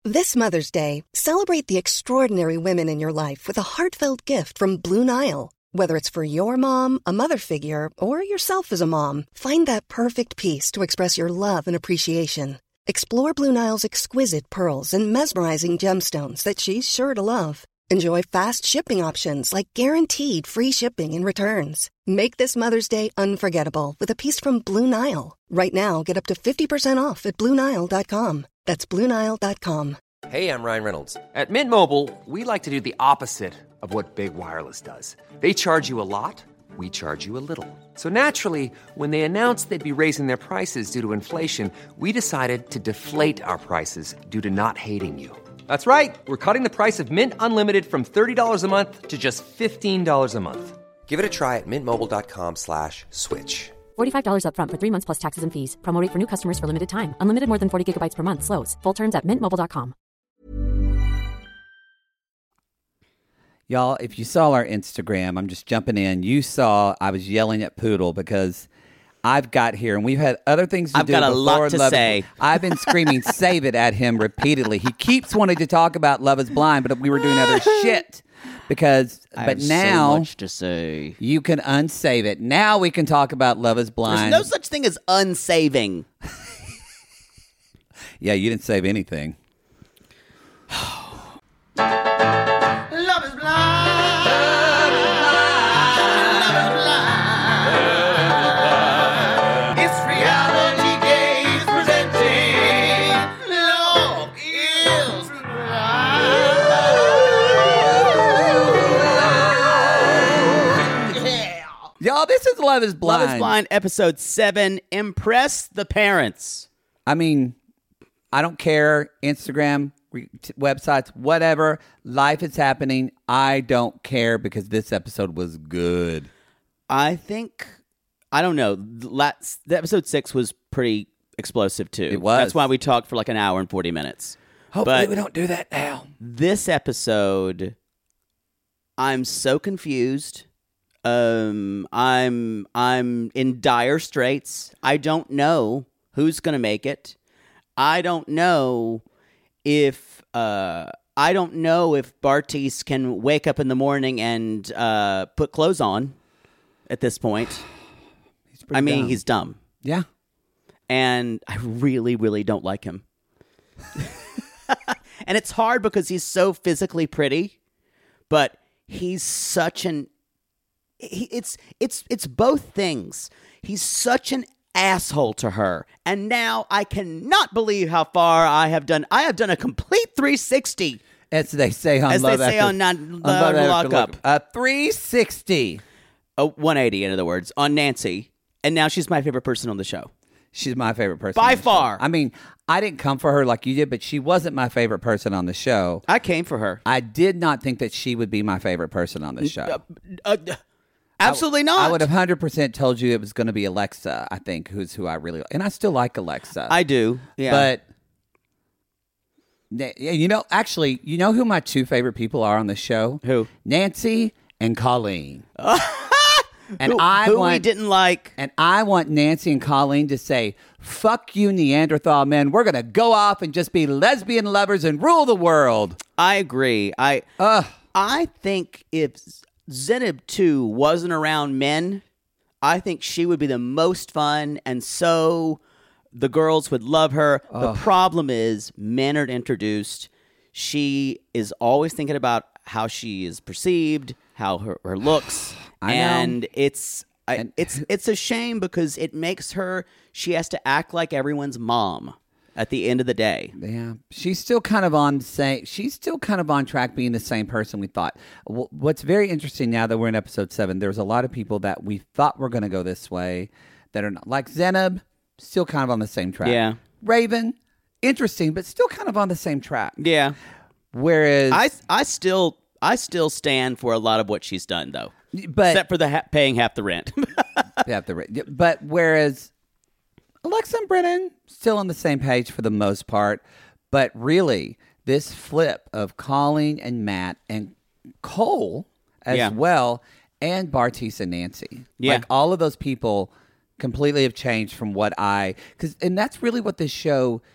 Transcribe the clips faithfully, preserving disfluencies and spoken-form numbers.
This Mother's Day, celebrate the extraordinary women in your life with a heartfelt gift from Blue Nile. Whether it's for your mom, a mother figure, or yourself as a mom, find that perfect piece to express your love and appreciation. Explore Blue Nile's exquisite pearls and mesmerizing gemstones that she's sure to love. Enjoy fast shipping options like guaranteed free shipping and returns. Make this Mother's Day unforgettable with a piece from Blue Nile. Right now, get up to fifty percent off at Blue Nile dot com. That's Blue Nile dot com. Hey, I'm Ryan Reynolds. At Mint Mobile, we like to do the opposite of what Big Wireless does. They charge you a lot, we charge you a little. So naturally, when they announced they'd be raising their prices due to inflation, we decided to deflate our prices due to not hating you. That's right. We're cutting the price of Mint Unlimited from thirty dollars a month to just fifteen dollars a month. Give it a try at mintmobile.com slash switch. forty-five dollars up front for three months plus taxes and fees. Promo rate for new customers for limited time. Unlimited more than forty gigabytes per month. Slows full terms at mint mobile dot com. Y'all, if you saw our Instagram, I'm just jumping in. You saw I was yelling at Poodle because I've got here, and we've had other things to I've do. got a lot to Love say. Is, I've been screaming "save it" at him repeatedly. He keeps wanting to talk about Love Is Blind, but we were doing other shit because. I but have now, so much to say. You can unsave it. Now we can talk about Love Is Blind. There's no such thing as unsaving. Yeah, you didn't save anything. Love is blind. Love is blind. It's reality gaze presenting. Love is blind. Yeah. Y'all, this is Love Is Blind. Love is Blind, episode seven. Impress the parents. I mean, I don't care. Instagram, re- t- websites, whatever. Life is happening. I don't care because this episode was good. I think, I don't know, the last, the episode six was pretty explosive too. It was. That's why we talked for like an hour and forty minutes. Hopefully But we don't do that now. this episode, I'm so confused. Um, I'm I'm in dire straits. I don't know who's going to make it. I don't know if uh, I don't know if Bartise can wake up in the morning and uh, put clothes on. At this point, He's pretty I mean, dumb. he's dumb, Yeah. and I really, really don't like him. And it's hard because he's so physically pretty, but he's such an he, it's it's it's both things. He's such an asshole to her, and now I cannot believe how far I have done. I have done a complete three sixty, As they say on as Love they say After, on Not on Love Love After Lockup. Lockup. A three sixty. A one eighty, in other words, on Nancy, and now she's my favorite person on the show. She's my favorite person. By on the far. show. I mean, I didn't come for her like you did, but she wasn't my favorite person on the show. I came for her. I did not think that she would be my favorite person on the show. Uh, uh, absolutely not. I would have one hundred percent told you it was going to be Alexa, I think, who's who I really like. And I still like Alexa. I do, yeah. But, yeah, you know, actually, you know who my two favorite people are on the show? Who? Nancy and Colleen. And who, I who want, we didn't like. And I want Nancy and Colleen to say, fuck you, Neanderthal men. We're going to go off and just be lesbian lovers and rule the world. I agree. I Ugh. I think if Zenib two wasn't around men, I think she would be the most fun, and so the girls would love her. The problem is men are introduced. She is always thinking about how she is perceived, how her, her looks, I know. and it's I, And- it's it's a shame because it makes her. She has to act like everyone's mom at the end of the day. Yeah, she's still kind of on same. She's still kind of on track being the same person we thought. Wh- What's very interesting now that we're in episode seven, there's a lot of people that we thought were going to go this way that are not. Like Zenib, still kind of on the same track. Yeah. Raven, interesting, but still kind of on the same track. Yeah, Whereas, I I still I still stand for a lot of what she's done though. but Except for the ha- paying half the rent. yeah, the, but whereas Alexa and Brennan still on the same page for the most part, but really this flip of Colleen and Matt and Cole as Yeah. well, and Bartise and Nancy, Yeah. like all of those people completely have changed from what I because and that's really what this show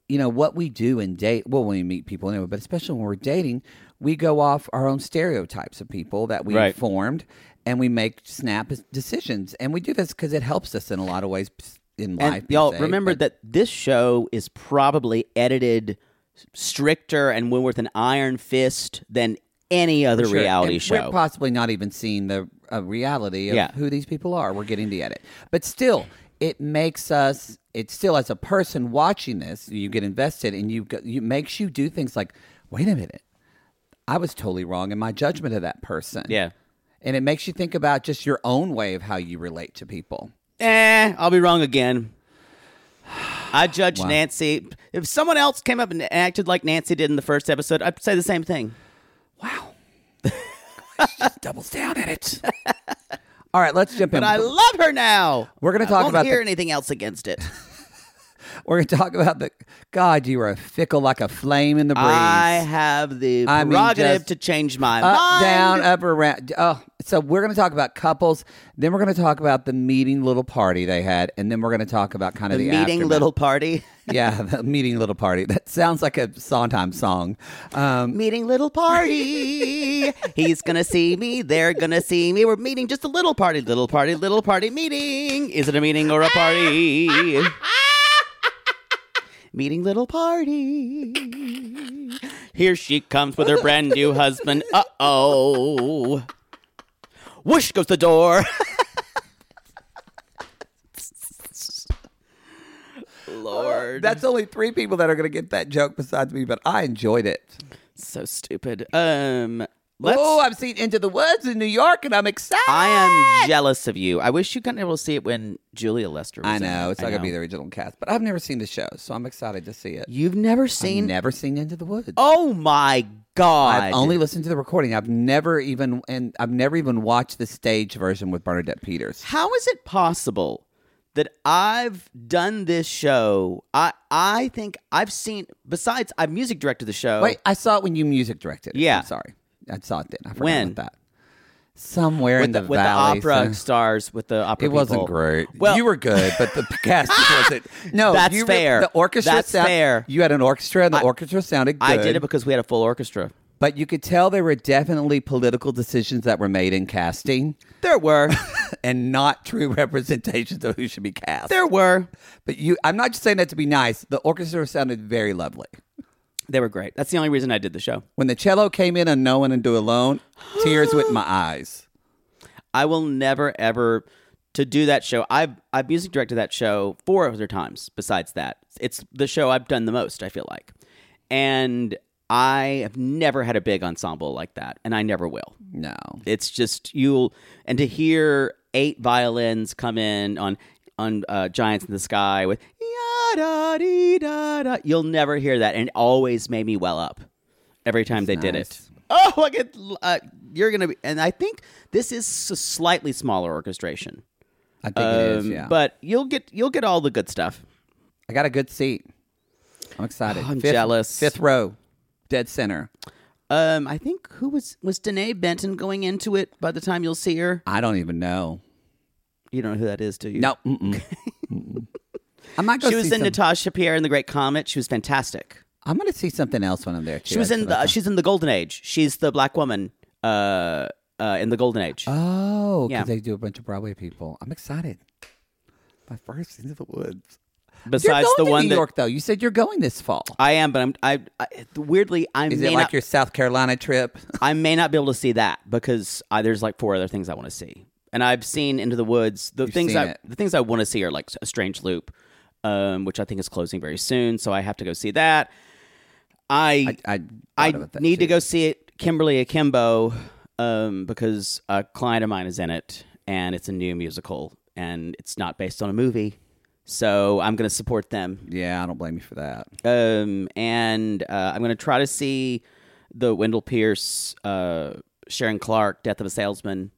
you know, what we do in date, well, when we meet people anyway, but especially when we're dating, we go off our own stereotypes of people that we Right. formed, and we make snap decisions. And we do this because it helps us in a lot of ways in And life. per y'all se, remember but- that this show is probably edited stricter and with an iron fist than any other Sure. reality And show. We're possibly not even seeing the uh, reality of Yeah. who these people are. We're getting the edit. But still, it makes us, it still, as a person watching this, you get invested and you, go, you makes you do things like, wait a minute, I was totally wrong in my judgment of that person. yeah. And it makes you think about just your own way of how you relate to people. Eh, I'll be wrong again. I judge Wow. Nancy. If someone else came up and acted like Nancy did in the first episode, I'd say the same thing. Wow. Just doubles down in it. All right, let's jump in. But I love her now. We're gonna I talk won't about hear the- anything else against it. We're going to talk about the, God, you are fickle like a flame in the breeze. I have the I mean, prerogative just to change my Up, mind. down, up, around. Oh, so we're going to talk about couples. Then we're going to talk about the meeting little party they had, and then we're going to talk about kind of the the, meeting aftermath. little party. Yeah, the meeting little party. That sounds like a Sondheim song. Um, Meeting little party. He's gonna see me. They're gonna see me. We're meeting just a little party. Little party. Little party meeting. Is it a meeting or a party? Meeting little party. Here she comes with her brand new husband. Uh oh. Whoosh goes the door. Lord. that's only three people that are going to get that joke besides me, but I enjoyed it. so stupid. Um let's Oh, I've seen Into the Woods in New York, and I'm excited. I am jealous of you. I wish you could able to see it when Julia Lester was I in know it. it's not going to be the original cast, but I've never seen the show, so I'm excited to see it. You've never I've seen never seen Into the Woods. Oh my god. I've only listened to the recording. I've never even and I've never even watched the stage version with Bernadette Peters. How is it possible that I've done this show? I I think I've seen besides I've music directed the show. Wait, I saw it when you music directed it. Yeah. I'm sorry. I saw it then. I forgot When? about that. Somewhere with in the, the, with valley. the opera so- stars with the opera It wasn't people. great. Well, you were good, but the cast wasn't. No, That's you re- fair. The orchestra That's sound- fair. You had an orchestra, and the I- orchestra sounded good. I did it because we had a full orchestra. but you could tell there were definitely political decisions that were made in casting, There were. and not true representations of who should be cast. there were. But you, I'm not just saying that to be nice. The orchestra sounded very lovely. They were great. That's the only reason I did the show. When the cello came in unknown and do alone, tears went in my eyes. I will never ever to do that show. I've I've music directed that show four other times. Besides that, it's the show I've done the most. I feel like, and I have never had a big ensemble like that, and I never will. No. It's just you'll and to hear eight violins come in on on uh, Giants in the Sky with da dee da da. You'll never hear that, and it always made me well up every time they did it. nice. Oh, I get uh, you're gonna be, and I think this is a slightly smaller orchestration. I think it is, Um, yeah. But you'll get you'll get all the good stuff. I got a good seat. I'm excited. Oh, I'm fifth, jealous. Fifth row, dead center. Um, I think who was was Danae Benton going into it by the time you'll see her? I don't even know. You don't know who that is, do you? No. Mm-mm. Mm-mm. I might go She was see in some- Natasha Pierre in The Great Comet. She was fantastic. I'm going to see something else when I'm there, too. She was in actually. the she's in the Golden Age. She's the black woman uh, uh, in the Golden Age. Oh, because Yeah. they do a bunch of Broadway people. I'm excited. My first Into the Woods. Besides you're going the to one New that York, though. You said you're going this fall. I am, but I'm I, I weirdly I Is may it like not your South Carolina trip? I may not be able to see that because I, there's like four other things I want to see, and I've seen Into the Woods. The You've things seen I it. the things I want to see are like A Strange Loop, um, which I think is closing very soon, so I have to go see that. I I, I, I, thought about that, need to too. go see it, Kimberly Akimbo, um, because a client of mine is in it, and it's a new musical, and it's not based on a movie, so I'm going to support them. Yeah, I don't blame you for that. Um, and uh, I'm going to try to see the Wendell Pierce, uh, Sharon Clark, Death of a Salesman.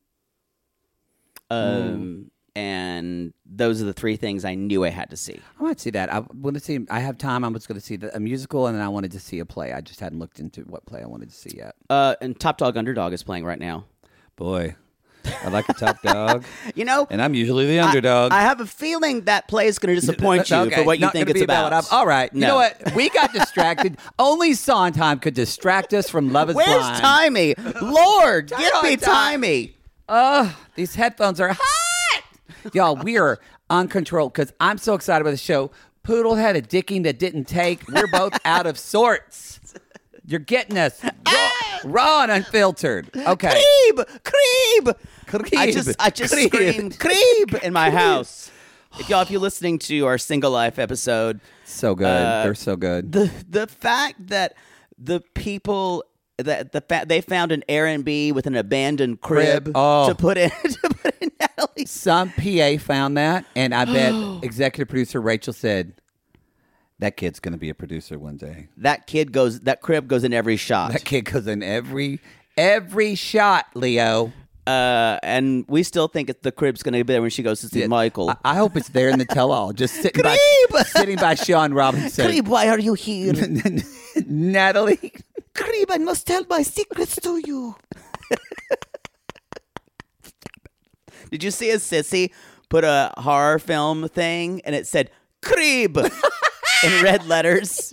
Um, and those are the three things I knew I had to see. I might see that. I want to see. I have time. I was going to see the, a musical, and then I wanted to see a play. I just hadn't looked into what play I wanted to see yet. Uh, and Top Dog Underdog is playing right now. Boy, I like a top dog. You know, And I'm usually the underdog. I, I have a feeling that play is going to disappoint you Okay, for what you not think gonna it's be about. what I'm- all right. You No. know what? We got distracted. Only Sondheim could distract us from Love is Where's Blind. Timey? Lord, get on, me Time. Timey. Ugh, these headphones are hot. Y'all, we are uncontrolled because I'm so excited about the show. Poodle had a dicking that didn't take. We're both out of sorts. You're getting us raw, raw and unfiltered. Okay. Creeb, creeb. I just, I just Creeb. screamed creeb in my house. If y'all, if you're listening to our Single Life episode, So good. Uh, They're so good. the the fact that the people that the fa- they found an Airbnb with an abandoned crib, Crib. Oh. to put in to put in Natalie's. Some P A found that, and I bet executive producer Rachel said, that kid's going to be a producer one day. That kid goes. That crib goes in every shot. That kid goes in every every shot, Leo. Uh, and we still think it, the crib's going to be there when she goes to see Michael. I, I hope it's there in the tell-all, just sitting by, Creep! sitting by Sean Robinson. Creeb, why are you here? Natalie. Creeb, I must tell my secrets to you. Did you see a sissy put a horror film thing and it said Creeb in red letters?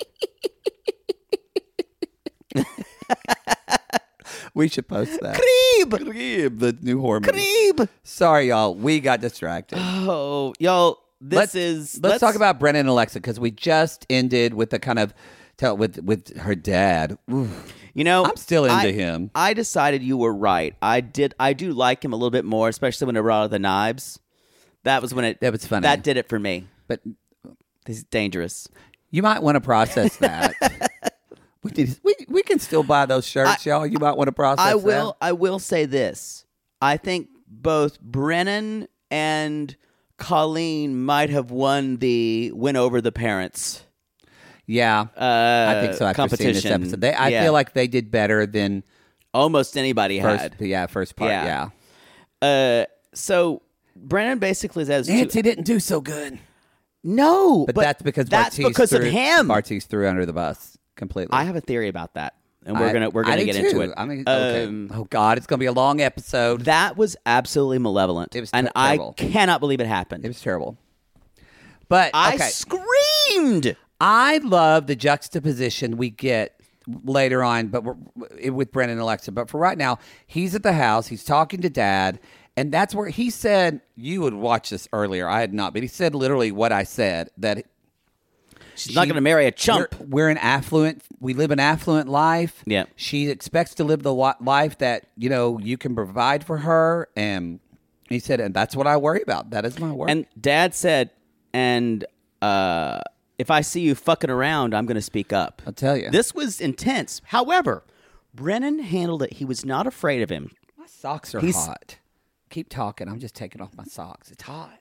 We should post that. Creeb! Creeb, the new horror movie. Creeb! Sorry, y'all. We got distracted. Oh, y'all, this let's, is... Let's, talk about Brennan and Alexa, because we just ended with the kind of... Tell, with with her dad. Oof. You know, I'm still into I- him. I decided you were right. I did. I do like him a little bit more, especially when it brought out the knives. That was when it. That was funny. That did it for me. But This is dangerous. you might want to process that. we, need, we we can still buy those shirts, I- y'all. You might want to process I that. will. I will say this. I think both Brennan and Colleen might have won the win over the parents. Yeah, Uh, I think so. After seeing this competition. episode, they, I Yeah. feel like they did better than Almost anybody first. had. Yeah, first part. Yeah. Yeah, Uh, so Brennan basically says, Nancy didn't do so good. "No, But, that's because that's Bartiz because threw, of him." Bartiz threw under the bus completely. I have a theory about that, and we're I- gonna we're I gonna do get too. into it. I mean, okay. Um, oh God, it's gonna be a long episode. That was absolutely malevolent. It was and ter- terrible. I cannot believe it happened. It was terrible. But I okay. screamed. I love the juxtaposition we get later on, but we're, with Brennan and Alexa. But for right now, he's at the house. He's talking to Dad, and that's where he said, "You would watch this earlier. I had not, but he said literally what I said, that She's not going to marry a chump. We're, we're an affluent. We live an affluent life. Yeah. She expects to live the wa- life that you know you can provide for her, and he said, and that's what I worry about. That is my worry. And Dad said, and uh, if I see you fucking around, I'm going to speak up. I'll tell you, This was intense. However, Brennan handled it. He was not afraid of him. my socks are He's- hot. Keep talking. I'm just taking off my socks. It's hot.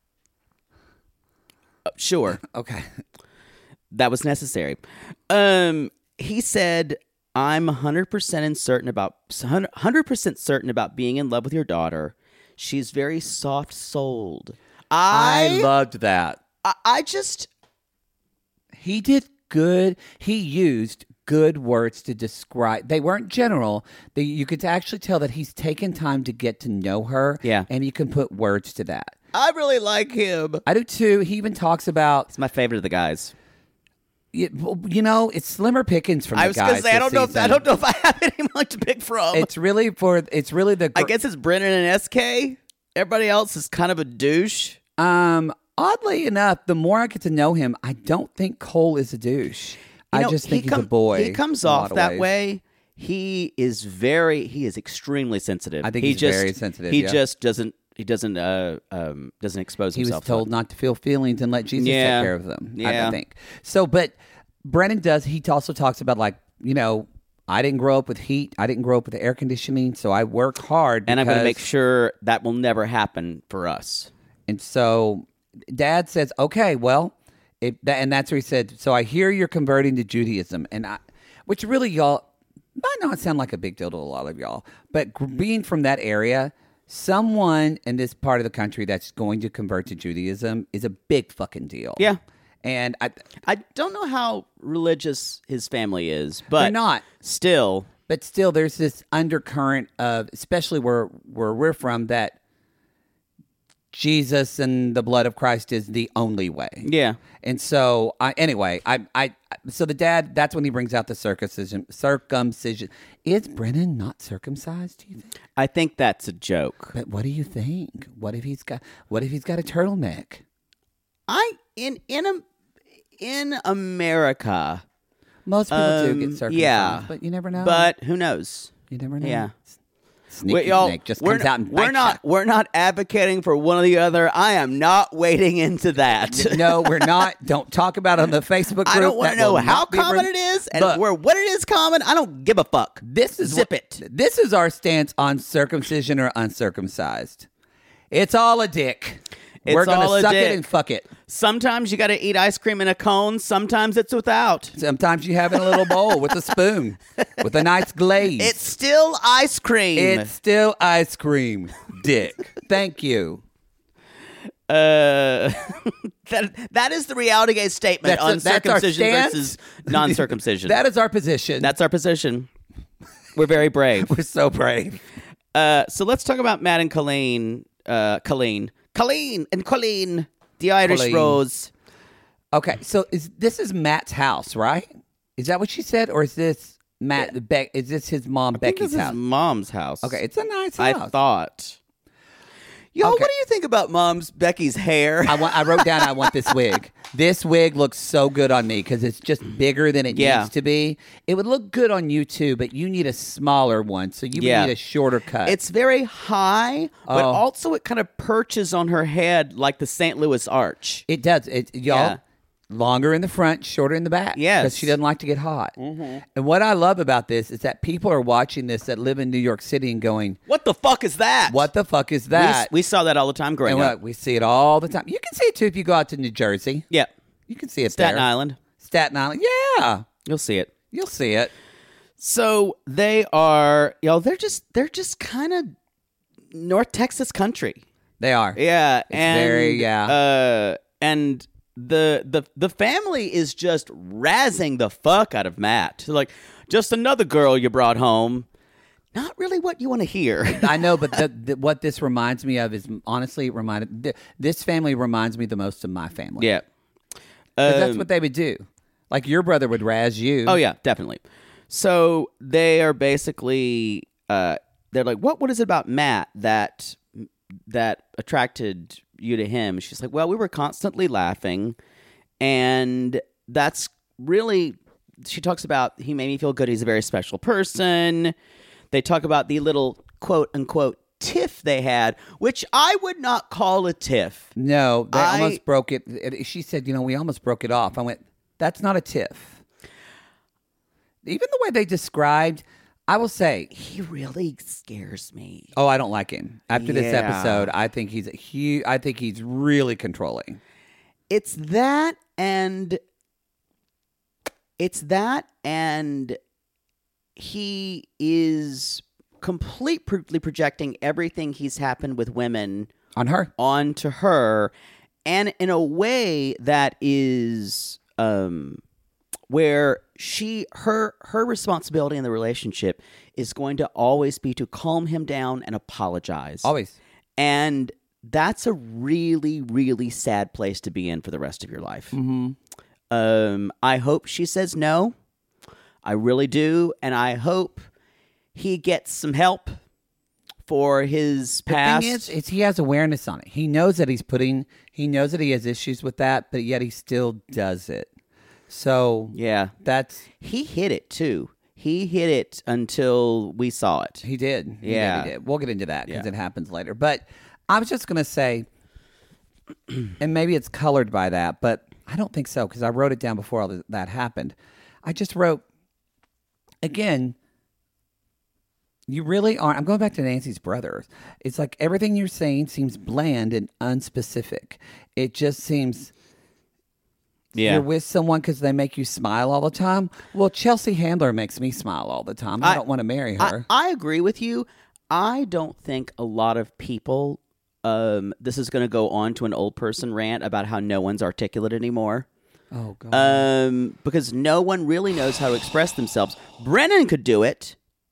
Uh, sure. Okay. That was necessary. Um, he said, "I'm one hundred percent certain about one hundred percent certain about being in love with your daughter. She's very soft-souled." I I loved that. I, I just He did good. He used good words to describe. They weren't general. They, you could actually tell that he's taken time to get to know her. Yeah. And you can put words to that. I really like him. I do too. He even talks about, It's my favorite of the guys. you well, you know, it's slimmer pickings from I the was guys. gonna say I this don't know. If, I season. don't know if I have anyone to pick from. It's really for. It's really the. I guess it's Brennan and S K. Everybody else is kind of a douche. Um. Oddly enough, the more I get to know him, I don't think Cole is a douche. You I know, just he think he's come- a boy. He comes in a lot off of that ways. way. He is very. He is extremely sensitive. I think he he's just, very sensitive, He yeah. just doesn't. He doesn't. Uh. Um. Doesn't expose He was himself. told to it. not to feel feelings and let Jesus Yeah. take care of them. I Yeah. think so. But Brennan does. He also talks about, like, you know, I didn't grow up with heat. I didn't grow up with air conditioning, so I work hard. And I'm going to because- make sure that will never happen for us. And so Dad says, "Okay, well," it, that, and that's where he said, "So I hear you're converting to Judaism," and I, which really, y'all, might not sound like a big deal to a lot of y'all, but gr- being from that area, someone in this part of the country that's going to convert to Judaism is a big fucking deal. Yeah. And I, I don't know how religious his family is, but They're not. Still, But still, there's this undercurrent of, especially where where we're from, that Jesus and the blood of Christ is the only way. Yeah. And so, I, anyway, I, I, so the dad, that's when he brings out the circumcision. Circumcision. Is Brennan not circumcised? Do you think? I think that's a joke. But what do you think? What if he's got? What if he's got a turtleneck? I in in a, in America, Most people um, do get circumcised, yeah, but you never know. But who knows? You never know. Yeah. Sneaky Wait, y'all, snake just we're, comes out and we're bites not ya. we're not advocating for one or the other. I am not wading into that. No, we're not. Don't talk about it on the Facebook group. I don't want That to know will how not be common bring- it is, and Look, where what it is common. I don't give a fuck. This is zip what- it. This is our stance on circumcision or uncircumcised. It's all a dick. It's We're gonna all a suck dick. it and fuck it. Sometimes you got to eat ice cream in a cone. Sometimes it's without. Sometimes you have it in a little bowl with a spoon, with a nice glaze. It's still ice cream. It's still ice cream, dick. Thank you. Uh, that that is the reality gaze statement That's on a- that's our circumcision stance. versus non-circumcision. That is our position. That's our position. We're very brave. We're so brave. Uh, so let's talk about Matt and Colleen. Uh, Colleen, Colleen, and Colleen, the Irish Colleen. Rose. Okay, so is this is Matt's house, right? Is that what she said, or is this Matt? Be- is this his mom I think Becky's this house? is Mom's house. Okay, it's a nice I house. thought. Yo, Okay. what do you think about Mom's Becky's hair? I want. I wrote down. I want this wig. This wig looks so good on me because it's just bigger than it Yeah. needs to be. It would look good on you too, but you need a smaller one, so you would Yeah. need a shorter cut. It's very high, but Oh. also it kind of perches on her head like the Saint Louis Arch. It does. It y'all Yeah. longer in the front, shorter in the back. Yes. because she doesn't like to get hot. Mm-hmm. And what I love about this is that people are watching this that live in New York City and going, What the fuck is that? "What the fuck is We, that?" we saw that all the time growing and up. we, we see it all the time. You can see it too if you go out to New Jersey. Yeah. You can see it Staten there. Island. Staten Island. Yeah, You'll see it. you'll see it. So they are, you know, they're just they're just kind of North Texas country. They are. Yeah, and very- yeah. Uh, and the the the family is just razzing the fuck out of Matt. They're like, just another girl you brought home. Not really what you want to hear. I know, but the, the, what this reminds me of is honestly it reminded th- this family reminds me the most of my family. Yeah. 'Cause that's Um, what they would do. Like your brother would razz you. Oh yeah, definitely. So they are basically uh, they're like, what what is it about Matt that that attracted you to him? She's like, well, we were constantly laughing, and that's really. She talks about he made me feel good. He's a very special person. They talk about the little quote unquote tiff they had, which I would not call a tiff. No, they I- almost broke it. it. She said, "You know, we almost broke it off." I went, "That's not a tiff." Even the way they described, I will say, He really scares me. "Oh, I don't like him." After this Yeah. episode, I think he's a huge. I think he's really controlling. It's that and it's that and he is completely projecting everything he's happened with women On her, onto her, and in a way that is um where she her her responsibility in the relationship is going to always be to calm him down and apologize. always. And that's a really, really sad place to be in for the rest of your life. Mm-hmm. Um, I hope she says no. I really do. And I hope he gets some help for his past. The thing is, is, he has awareness on it. He knows that he's putting. He knows that he has issues with that, but yet he still does it. So yeah. that's He hit it too. He hit it until we saw it. he did. He Yeah. did, he did. We'll get into that because Yeah. it happens later. But I was just gonna say, and maybe it's colored by that, but I don't think so because I wrote it down before all that happened. I just wrote again. You really aren't. I'm going back to Nancy's brother. It's like everything you're saying seems bland and unspecific. It just seems Yeah. you're with someone because they make you smile all the time. Well, Chelsea Handler makes me smile all the time. I, I- don't want to marry I, her. I agree with you. I don't think a lot of people. Um, this is going to go on to an old person rant about how no one's articulate anymore. oh God. Um, because no one really knows how to express themselves. Brennan could do it.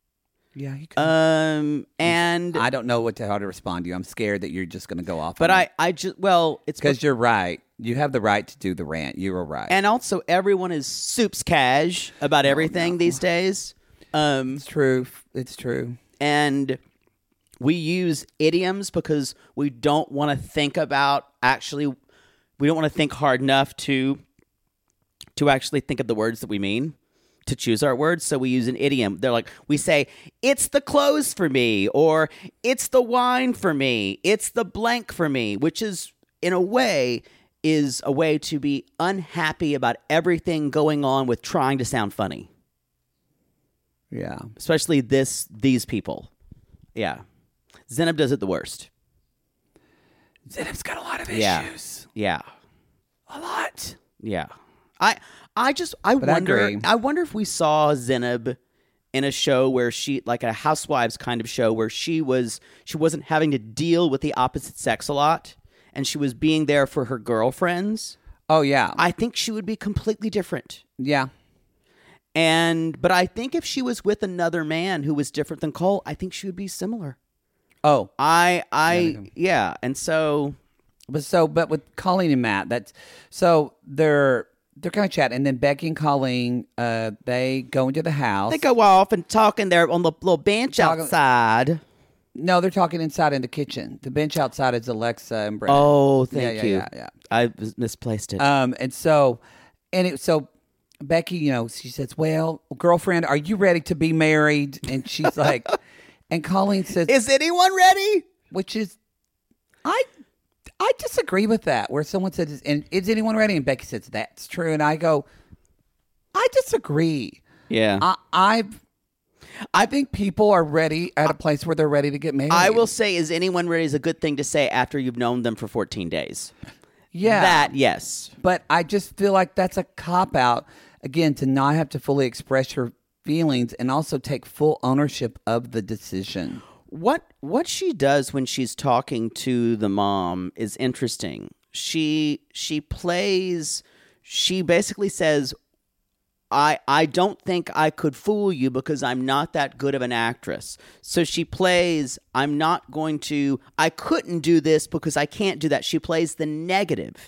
Yeah, you can. Um, and I don't know what to, how to respond to you. I'm scared that you're just going to go off. but on I, I just well, it's because you're right. You have the right to do the rant. You were right. and also everyone is soups cash about everything these days. Um, it's true. It's true. and we use idioms because we don't want to think about actually. We don't want to think hard enough to to actually think of the words that we mean, to choose our words. So we use an idiom. They're like, we say, it's the clothes for me, or it's the wine for me, it's the blank for me, which is, in a way, is a way to be unhappy about everything going on with trying to sound funny. Yeah. Especially this these people. Yeah. Zenab does it the worst. Zenab's got a lot of Yeah. issues. Yeah. A lot. Yeah. I I just I But I wonder agree. I, wonder if we saw Zenab in a show where she like a housewives kind of show where she was she wasn't having to deal with the opposite sex a lot and she was being there for her girlfriends. Oh, yeah. I think she would be completely different. yeah. And but I think if she was with another man who was different than Cole, I think she would be similar. Oh. I I yeah, and so But so, but with Colleen and Matt, that's so they're they're kind of chatting, and then Becky and Colleen, uh, they go into the house. they go off and talking there on the little bench Talking- outside. No, they're talking inside in the kitchen. The bench outside is Alexa and Brett. Oh, thank yeah, you. Yeah, yeah, I was- misplaced it. yeah. Um, and so, and it so Becky, you know, she says, "Well, girlfriend, are you ready to be married?" And she's like, and Colleen says, Is anyone ready? which is, I, I disagree with that. Where someone says, "And is anyone ready?" And Becky says, "That's true," and I go, I disagree. Yeah. I, I, I think people are ready at a place where they're ready to get married. I will say, is anyone ready is a good thing to say after you've known them for fourteen days. yeah, That, yes. but I just feel like that's a cop out again to not have to fully express your feelings and also take full ownership of the decision. What what she does when she's talking to the mom is interesting. She she plays she basically says I I don't think I could fool you because I'm not that good of an actress. So she plays I'm not going to I couldn't do this because I can't do that. She plays the negative.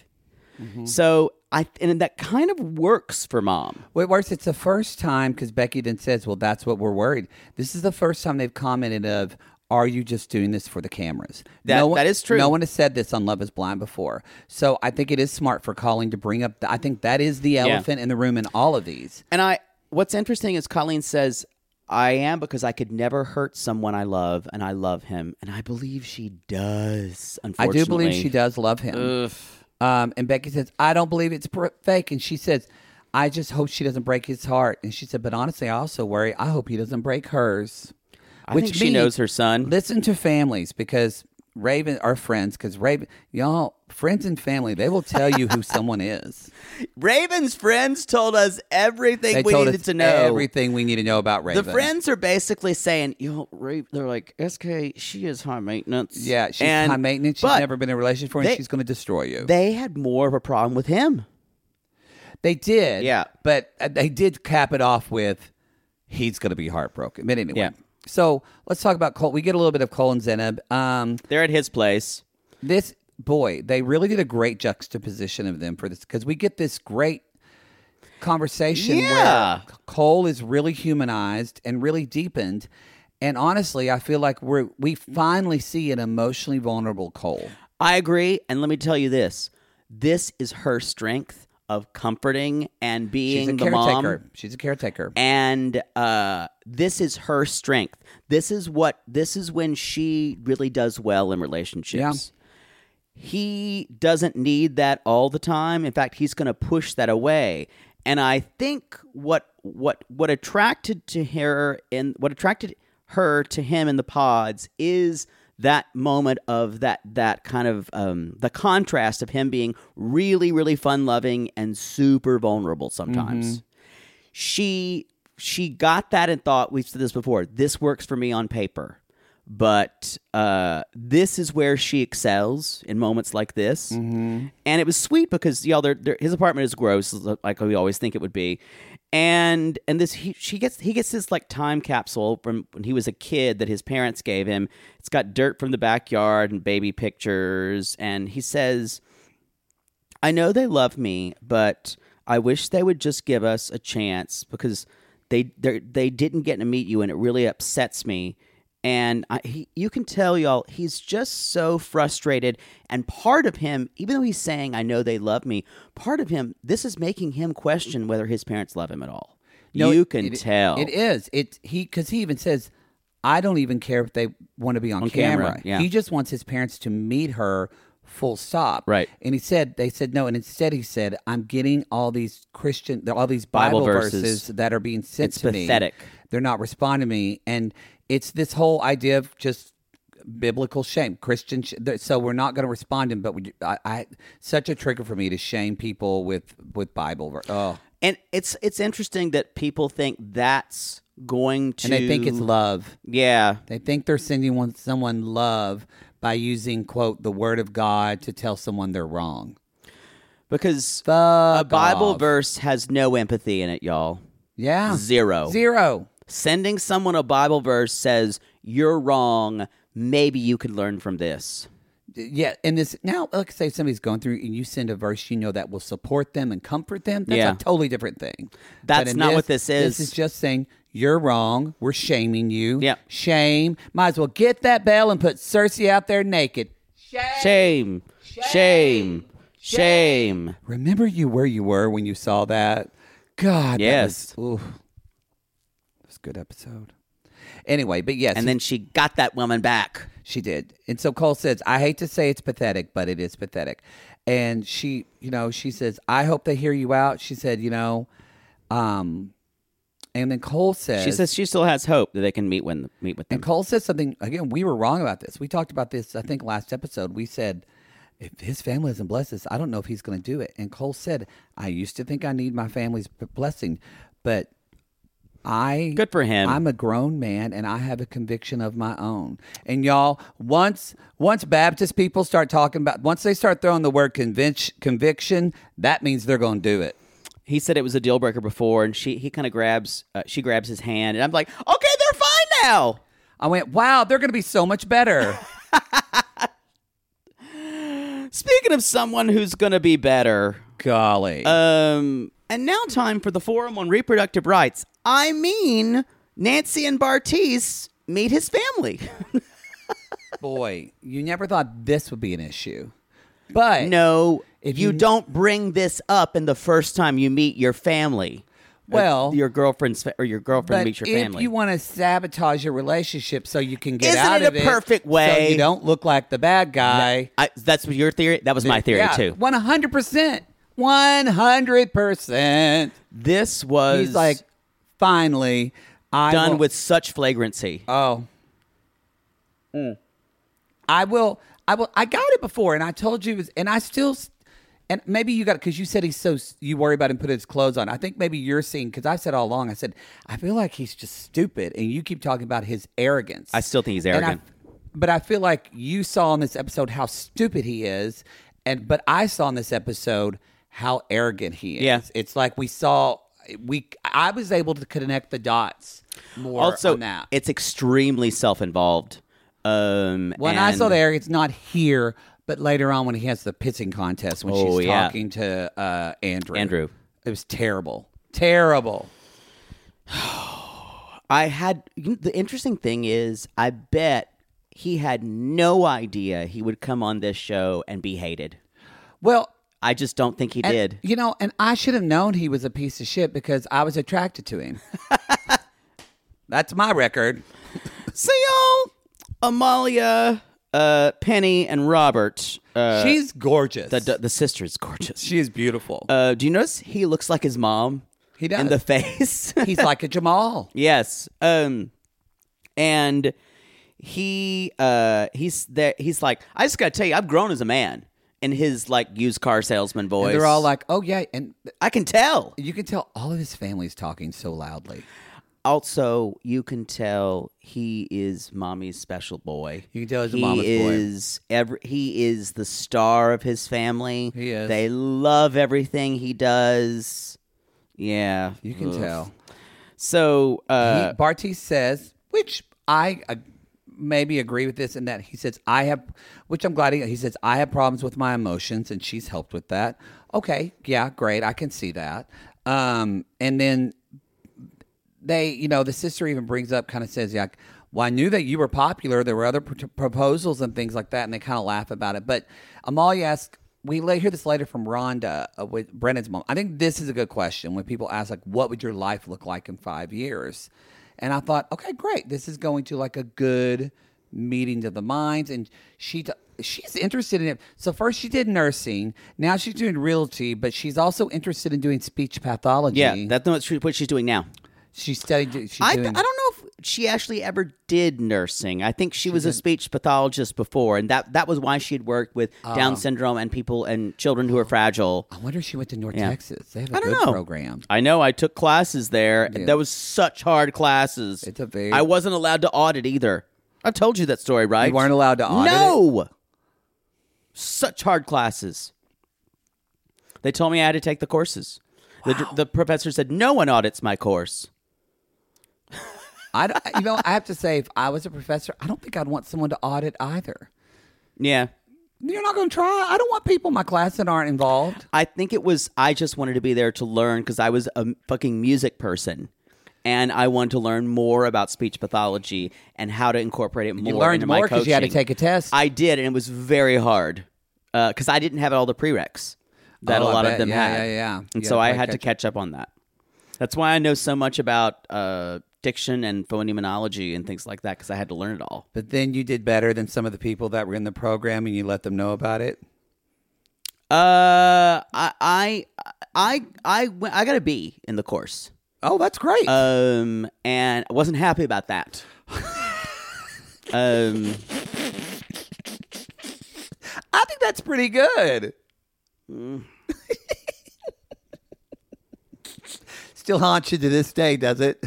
So I and that kind of works for mom. Well, it works. It's the first time because Becky then says, "Well, that's what we're worried." This is the first time they've commented of, "Are you just doing this for the cameras?" That- no one, that is true. No one has said this on Love Is Blind before, so I think it is smart for Colleen to bring up. The, I think that is the elephant in the room in all of these. And I, what's interesting is Colleen says, I am because I could never hurt someone I love, and I love him. And I believe she does, I unfortunately. do believe she does love him. Um, and Becky says, "I don't believe it's pr- fake." And she says, "I just hope she doesn't break his heart." And she said, "But honestly, I also worry. I hope he doesn't break hers." I think she knows her son. Listen to families because Raven are friends. Because Raven, y'all, friends and family, they will tell you who someone is. Raven's friends told us everything They we told needed us to know. everything we need to know about Raven. The friends are basically saying, you know, Raven, they're like, S K, she is high maintenance. yeah, she's And- high maintenance. She's but never been in a relationship before, and they- she's going to destroy you. They had more of a problem with him. They did, Yeah. but uh, they did cap it off with he's going to be heartbroken. But anyway, Yeah. so let's talk about Cole. We get a little bit of Cole and Zenab. Um, They're at his place. this boy, they really did a great juxtaposition of them for this because we get this great conversation Yeah. where Cole is really humanized and really deepened. And honestly, I feel like we're we finally see an emotionally vulnerable Cole. I agree. And let me tell you this. This is her strength of comforting and being She's a the mom. caretaker. She's a caretaker. And uh, this is her strength. This is what. This is when she really does well in relationships. He doesn't need that all the time. In fact, he's going to push that away. And I think what what what attracted to her in what attracted her to him in the pods is that moment of that that kind of um, the contrast of him being really really fun loving and super vulnerable sometimes. She she got that and thought, we've said this before, this works for me on paper. But uh, this is where she excels in moments like this. Mm-hmm. And it was sweet because, y'all, they're, they're, his apartment is gross, like we always think it would be. And and this he she gets he gets this like time capsule from when he was a kid that his parents gave him. It's got dirt from the backyard and baby pictures. And he says, I know they love me, but I wish they would just give us a chance because they they didn't get to meet you, and it really upsets me. And I, he, you can tell, y'all, he's just so frustrated. And part of him, even though he's saying, I know they love me, part of him, this is making him question whether his parents love him at all. No, you it, can it, tell. It is. It he Because he even says, I don't even care if they want to be on, On camera. camera, yeah. He just wants his parents to meet her full stop. Right. And he said, they said no. And instead he said, I'm getting all these Christian, all these Bible, Bible verses. verses that are being sent It's to me. pathetic. They're not responding to me. And it's this whole idea of just biblical shame, Christian. Sh- so we're not going to respond to him. But we, I, I, such a trigger for me to shame people with with Bible. Ver- oh, And it's it's interesting that people think that's going to... and they think it's love. Yeah. They think they're sending one, someone love by using, quote, the word of God to tell someone they're wrong. Because Fuck a Bible off. verse has no empathy in it, y'all. Yeah. Zero. Zero. Sending someone a Bible verse says, you're wrong, maybe you could learn from this. Yeah, and this now, like say somebody's going through, and you send a verse you know that will support them and comfort them. That's Yeah. a totally different thing. That's But in not what this is. This is just saying you're wrong. We're shaming you. Yep. Shame. Might as well get that bell and put Cersei out there naked. Shame. Shame. Shame. Remember you where you were when you saw that? God. Yes. That was, oof. It was a good episode. Anyway, but yes. And then she got that woman back. She did. And so Cole says, I hate to say it's pathetic, but it is pathetic. And she, you know, she says, I hope they hear you out. She said, you know, um, and then Cole says, She says she still has hope that they can meet when meet with them. and Cole says something, again, we were wrong about this. We talked about this, I think, last episode. We said, if his family doesn't bless us, I don't know if he's going to do it. And Cole said, I used to think I need my family's b- blessing, but I Good for him. I'm a grown man and I have a conviction of my own. And y'all, once once Baptist people start talking about, once they start throwing the word convic- conviction, that means they're going to do it. He said it was a deal breaker before, and she he kind of grabs uh, she grabs his hand, and I'm like, okay, they're fine now. I went, wow, they're going to be so much better. Speaking of someone who's going to be better, Golly. um, and now time for the Forum on Reproductive Rights. I mean, Nancy and Bartiz meet his family. Boy, you never thought this would be an issue. But No, If you, you- don't bring this up in the first time you meet your family. Well- Or your girlfriend's fa- or your girlfriend But meets your if family. you want to sabotage your relationship so you can get Isn't out it of a it, perfect so way? you don't look like the bad guy. I, that's your theory. That was my theory yeah, too. one hundred percent. one hundred percent. This was He's like, finally, I done will- with such flagrancy. Oh. I will, I will, I got it before, and I told you, it was, and I still, s- and maybe you got it because you said he's so, s- you worry about him putting his clothes on. I think maybe you're seeing, because I said all along, I said, I feel like he's just stupid, and you keep talking about his arrogance. I still think he's And I- arrogant. but I feel like you saw in this episode how stupid he is, and but I saw in this episode how arrogant he is. Yeah. It's like we saw, we, I was able to connect the dots more Also, on that. it's extremely self-involved. Um, When I and- saw the arrogance, not here, but later on when he has the pitching contest, when Oh, she's yeah. talking to uh, Andrew. Andrew. It was terrible. Terrible. I had you know, the interesting thing is, I bet he had no idea he would come on this show and be hated. Well, I just don't think he and, did. You know, and I should have known he was a piece of shit because I was attracted to him. That's my record. So y'all, Amalia, uh, Penny, and Robert. Uh, She's gorgeous. the the sister is gorgeous. she is beautiful. Uh, do you notice he looks like his mom? He does. In the face. He's like a Jamal. Yes. Um, and he uh he's there. He's like, I just gotta tell you, I've grown as a man. In his like used car salesman voice, And they're all like, oh, yeah. And I can tell. you can tell all of his family's talking so loudly. also, you can tell he is mommy's special boy. You can tell he's a he mama's boy. is every, He is the star of his family. He is. They love everything he does. Yeah. You can Ugh. tell. So, uh, he, Bartiz says, which I uh, maybe agree with this, in that he says, I have, which I'm glad he, he says, I have problems with my emotions, and she's helped with that. Okay, yeah, great. I can see that. Um, and then they, you know, the sister even brings up, kind of says, yeah, well, I knew that you were popular. There were other pr- proposals and things like that, and they kind of laugh about it. But Amalia asks, we lay, hear this later from Rhonda uh, with Brennan's mom. I think this is a good question when people ask, like, what would your life look like in five years? And I thought, okay, great. This is going to like a good meeting of the minds. And she t- she's interested in it. So first she did nursing. Now she's doing realty, but she's also interested in doing speech pathology. yeah, that's what she- what she's doing now. She's studying. She's I, doing, I don't know if she actually ever did nursing. I think she, she was did. a speech pathologist before, and that, that was why she had worked with uh, Down syndrome and people and children who are fragile. I wonder if she went to North yeah. Texas. They have a I don't good know. program. I know. I took classes there. Yeah. That was such hard classes. It's a very. I wasn't allowed to audit either. I've told you that story, right? You weren't allowed to audit No. it? Such hard classes. They told me I had to take the courses. Wow. The, the professor said, no one audits my course. I, you know, I have to say, if I was a professor, I don't think I'd want someone to audit either. Yeah. You're not going to try? I don't want people in my class that aren't involved. I think it was, I just wanted to be there to learn because I was a fucking music person. And I wanted to learn more about speech pathology and how to incorporate it more you learned into more my coaching. because you had to take a test? I did, and it was very hard because uh, I didn't have all the prereqs that Oh, a I lot bet. of them Yeah, had. yeah, yeah. And You so had to I play had to catch-up. catch up on that. That's why I know so much about uh, diction and phoneminology and things like that because I had to learn it all. But then you did better than some of the people that were in the program, and you let them know about it? Uh, I, I, I, I, went, I got a B in the course. Oh, that's great. Um, and I wasn't happy about that. um, I think that's pretty good. Mm. Still haunts you to this day, does it?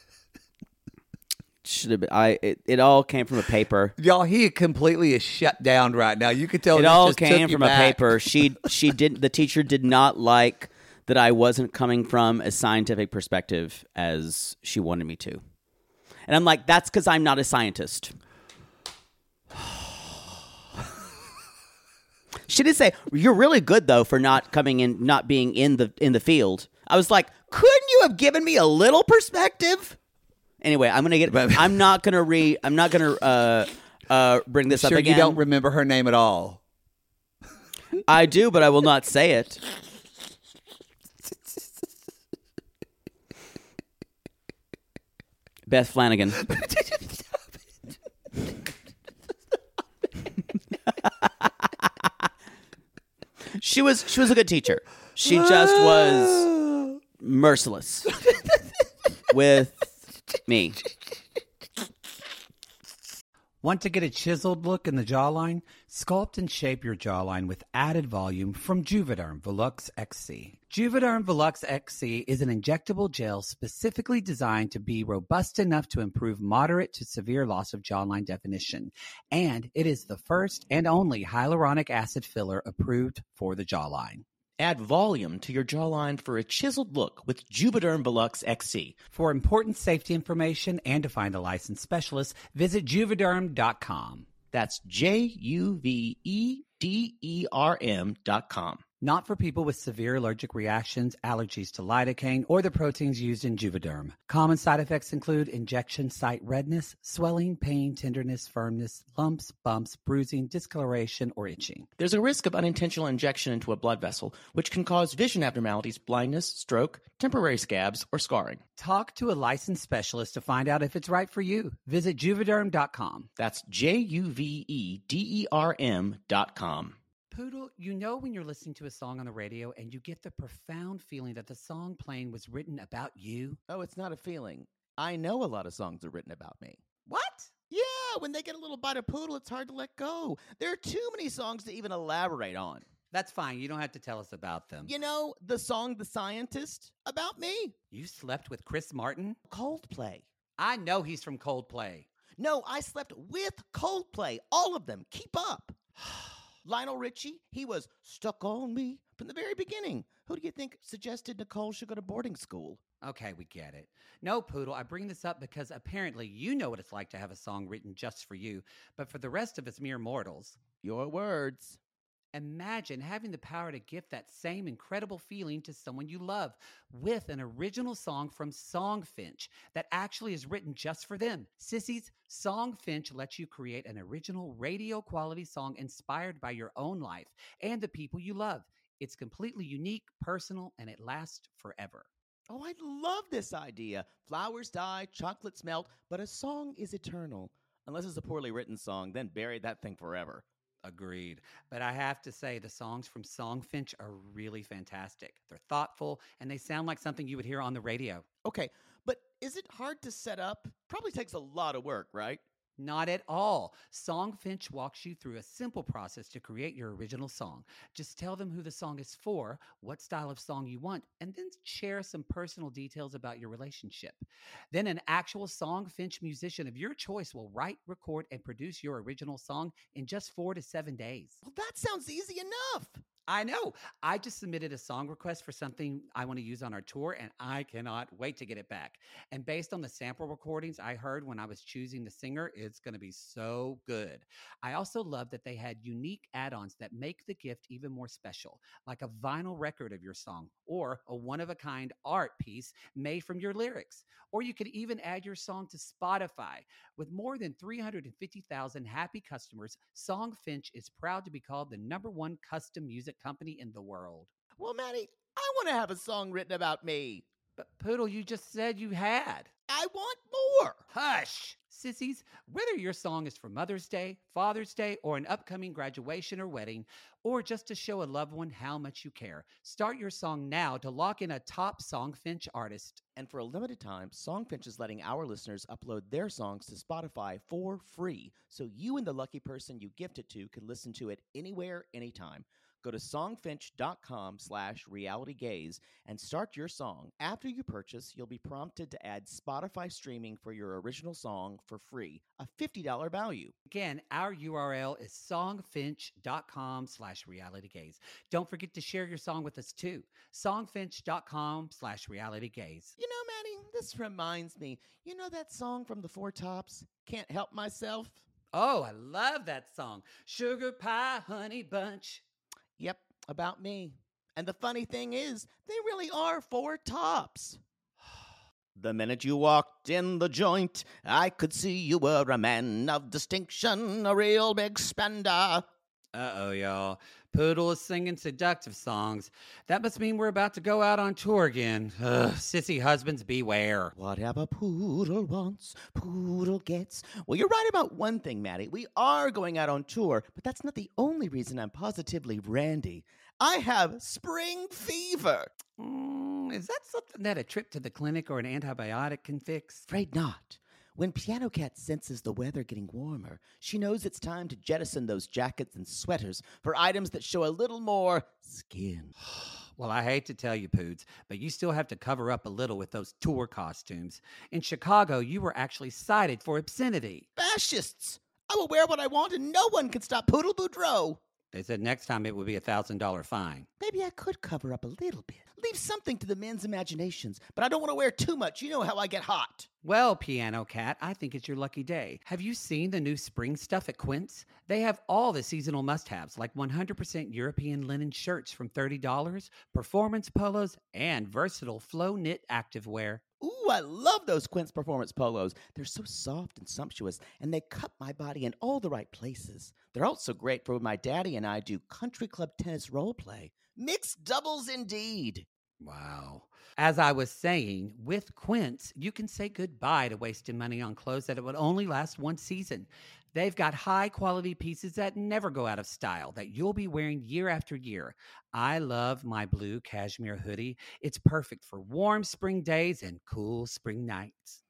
Should have been. I. It, it all came from a paper. Y'all, he completely is shut down right now. You could tell It this all just took came you from a back. paper. She. She didn't. The teacher did not like that I wasn't coming from a scientific perspective as she wanted me to, and I'm like, that's because I'm not a scientist. She did say, "You're really good though for not coming in, not being in the in the field." I was like, "Couldn't you have given me a little perspective?" Anyway, I'm gonna get. I'm not gonna re. I'm not gonna uh, uh, bring this Sure, up again. you don't remember her name at all. I do, but I will not say it. Beth Flanagan. She was she was a good teacher. She just was merciless with me. Want to get a chiseled look in the jawline? Sculpt and shape your jawline with added volume from Juvederm Volux X C. Juvederm Volux X C is an injectable gel specifically designed to be robust enough to improve moderate to severe loss of jawline definition. And it is the first and only hyaluronic acid filler approved for the jawline. Add volume to your jawline for a chiseled look with Juvederm Volux X C. For important safety information and to find a licensed specialist, visit juvederm dot com. That's J U V E D E R M dot com. Not for people with severe allergic reactions, allergies to lidocaine, or the proteins used in Juvederm. Common side effects include injection site redness, swelling, pain, tenderness, firmness, lumps, bumps, bruising, discoloration, or itching. There's a risk of unintentional injection into a blood vessel, which can cause vision abnormalities, blindness, stroke, temporary scabs, or scarring. Talk to a licensed specialist to find out if it's right for you. Visit juvederm dot com. That's J U V E D E R M dot com. Poodle, you know when you're listening to a song on the radio and you get the profound feeling that the song playing was written about you? Oh, it's not a feeling. I know a lot of songs are written about me. What? Yeah, when they get a little bite of Poodle, it's hard to let go. There are too many songs to even elaborate on. That's fine. You don't have to tell us about them. You know, the song The Scientist, about me. You slept with Chris Martin? Coldplay. I know he's from Coldplay. No, I slept with Coldplay. All of them. Keep up. Lionel Richie, he was stuck on me from the very beginning. Who do you think suggested Nicole should go to boarding school? Okay, we get it. No, Poodle, I bring this up because apparently you know what it's like to have a song written just for you, but for the rest of us mere mortals, Your words. imagine having the power to give that same incredible feeling to someone you love with an original song from Songfinch that actually is written just for them. Sissies, Songfinch lets you create an original radio quality song inspired by your own life and the people you love. It's completely unique, personal, and it lasts forever. Oh, I love this idea. Flowers die, chocolates melt, but a song is eternal. Unless it's a poorly written song, then bury that thing forever. Agreed. But I have to say, the songs from Songfinch are really fantastic. They're thoughtful, and they sound like something you would hear on the radio. Okay, but is it hard to set up? Probably takes a lot of work, right? Not at all. Songfinch walks you through a simple process to create your original song. Just tell them who the song is for, what style of song you want, and then share some personal details about your relationship. Then an actual Songfinch musician of your choice will write, record, and produce your original song in just four to seven days. Well, that sounds easy enough. I know. I just submitted a song request for something I want to use on our tour, and I cannot wait to get it back. And based on the sample recordings I heard when I was choosing the singer, it's going to be so good. I also love that they had unique add-ons that make the gift even more special, like a vinyl record of your song or a one-of-a-kind art piece made from your lyrics. Or you could even add your song to Spotify. With more than three hundred fifty thousand happy customers, Songfinch is proud to be called the number one custom music company in the world. Well, Maddie, I want to have a song written about me. But Poodle, you just said you had. I want more. Hush! Sissies, whether your song is for Mother's Day, Father's Day, or an upcoming graduation or wedding, or just to show a loved one how much you care, start your song now to lock in a top Songfinch artist. And for a limited time, Songfinch is letting our listeners upload their songs to Spotify for free, so you and the lucky person you gift it to can listen to it anywhere, anytime. Go to songfinch.com slash realitygaze and start your song. After you purchase, you'll be prompted to add Spotify streaming for your original song for free, a fifty dollars value. Again, our U R L is songfinch.com slash realitygaze. Don't forget to share your song with us too. Songfinch.com slash realitygaze. You know, Maddie, this reminds me. You know that song from the Four Tops, Can't Help Myself? Oh, I love that song. Sugar Pie Honey Bunch. Yep, about me. And the funny thing is, they really are four tops. The minute you walked in the joint, I could see you were a man of distinction, a real big spender. Uh-oh, y'all. Poodle is singing seductive songs. That must mean we're about to go out on tour again. Ugh, sissy husbands beware. Whatever Poodle wants, Poodle gets. Well, you're right about one thing, Maddie. We are going out on tour, but that's not the only reason I'm positively randy. I have spring fever. Mm, is that something that a trip to the clinic or an antibiotic can fix? Afraid not. When Piano Cat senses the weather getting warmer, she knows it's time to jettison those jackets and sweaters for items that show a little more skin. Well, I hate to tell you, Poods, but you still have to cover up a little with those tour costumes. In Chicago, you were actually cited for obscenity. Fascists! I will wear what I want and no one can stop Poodle Boudreaux. They said next time it would be a one thousand dollars fine. Maybe I could cover up a little bit. Leave something to the men's imaginations, but I don't want to wear too much. You know how I get hot. Well, Piano Cat, I think it's your lucky day. Have you seen the new spring stuff at Quince? They have all the seasonal must-haves, like one hundred percent European linen shirts from thirty dollars, performance polos, and versatile flow knit activewear. Ooh, I love those Quince Performance polos. They're so soft and sumptuous, and they cut my body in all the right places. They're also great for when my daddy and I do country club tennis role play. Mixed doubles indeed. Wow. As I was saying, with Quince, you can say goodbye to wasting money on clothes that it would only last one season. They've got high-quality pieces that never go out of style, that you'll be wearing year after year. I love my blue cashmere hoodie. It's perfect for warm spring days and cool spring nights.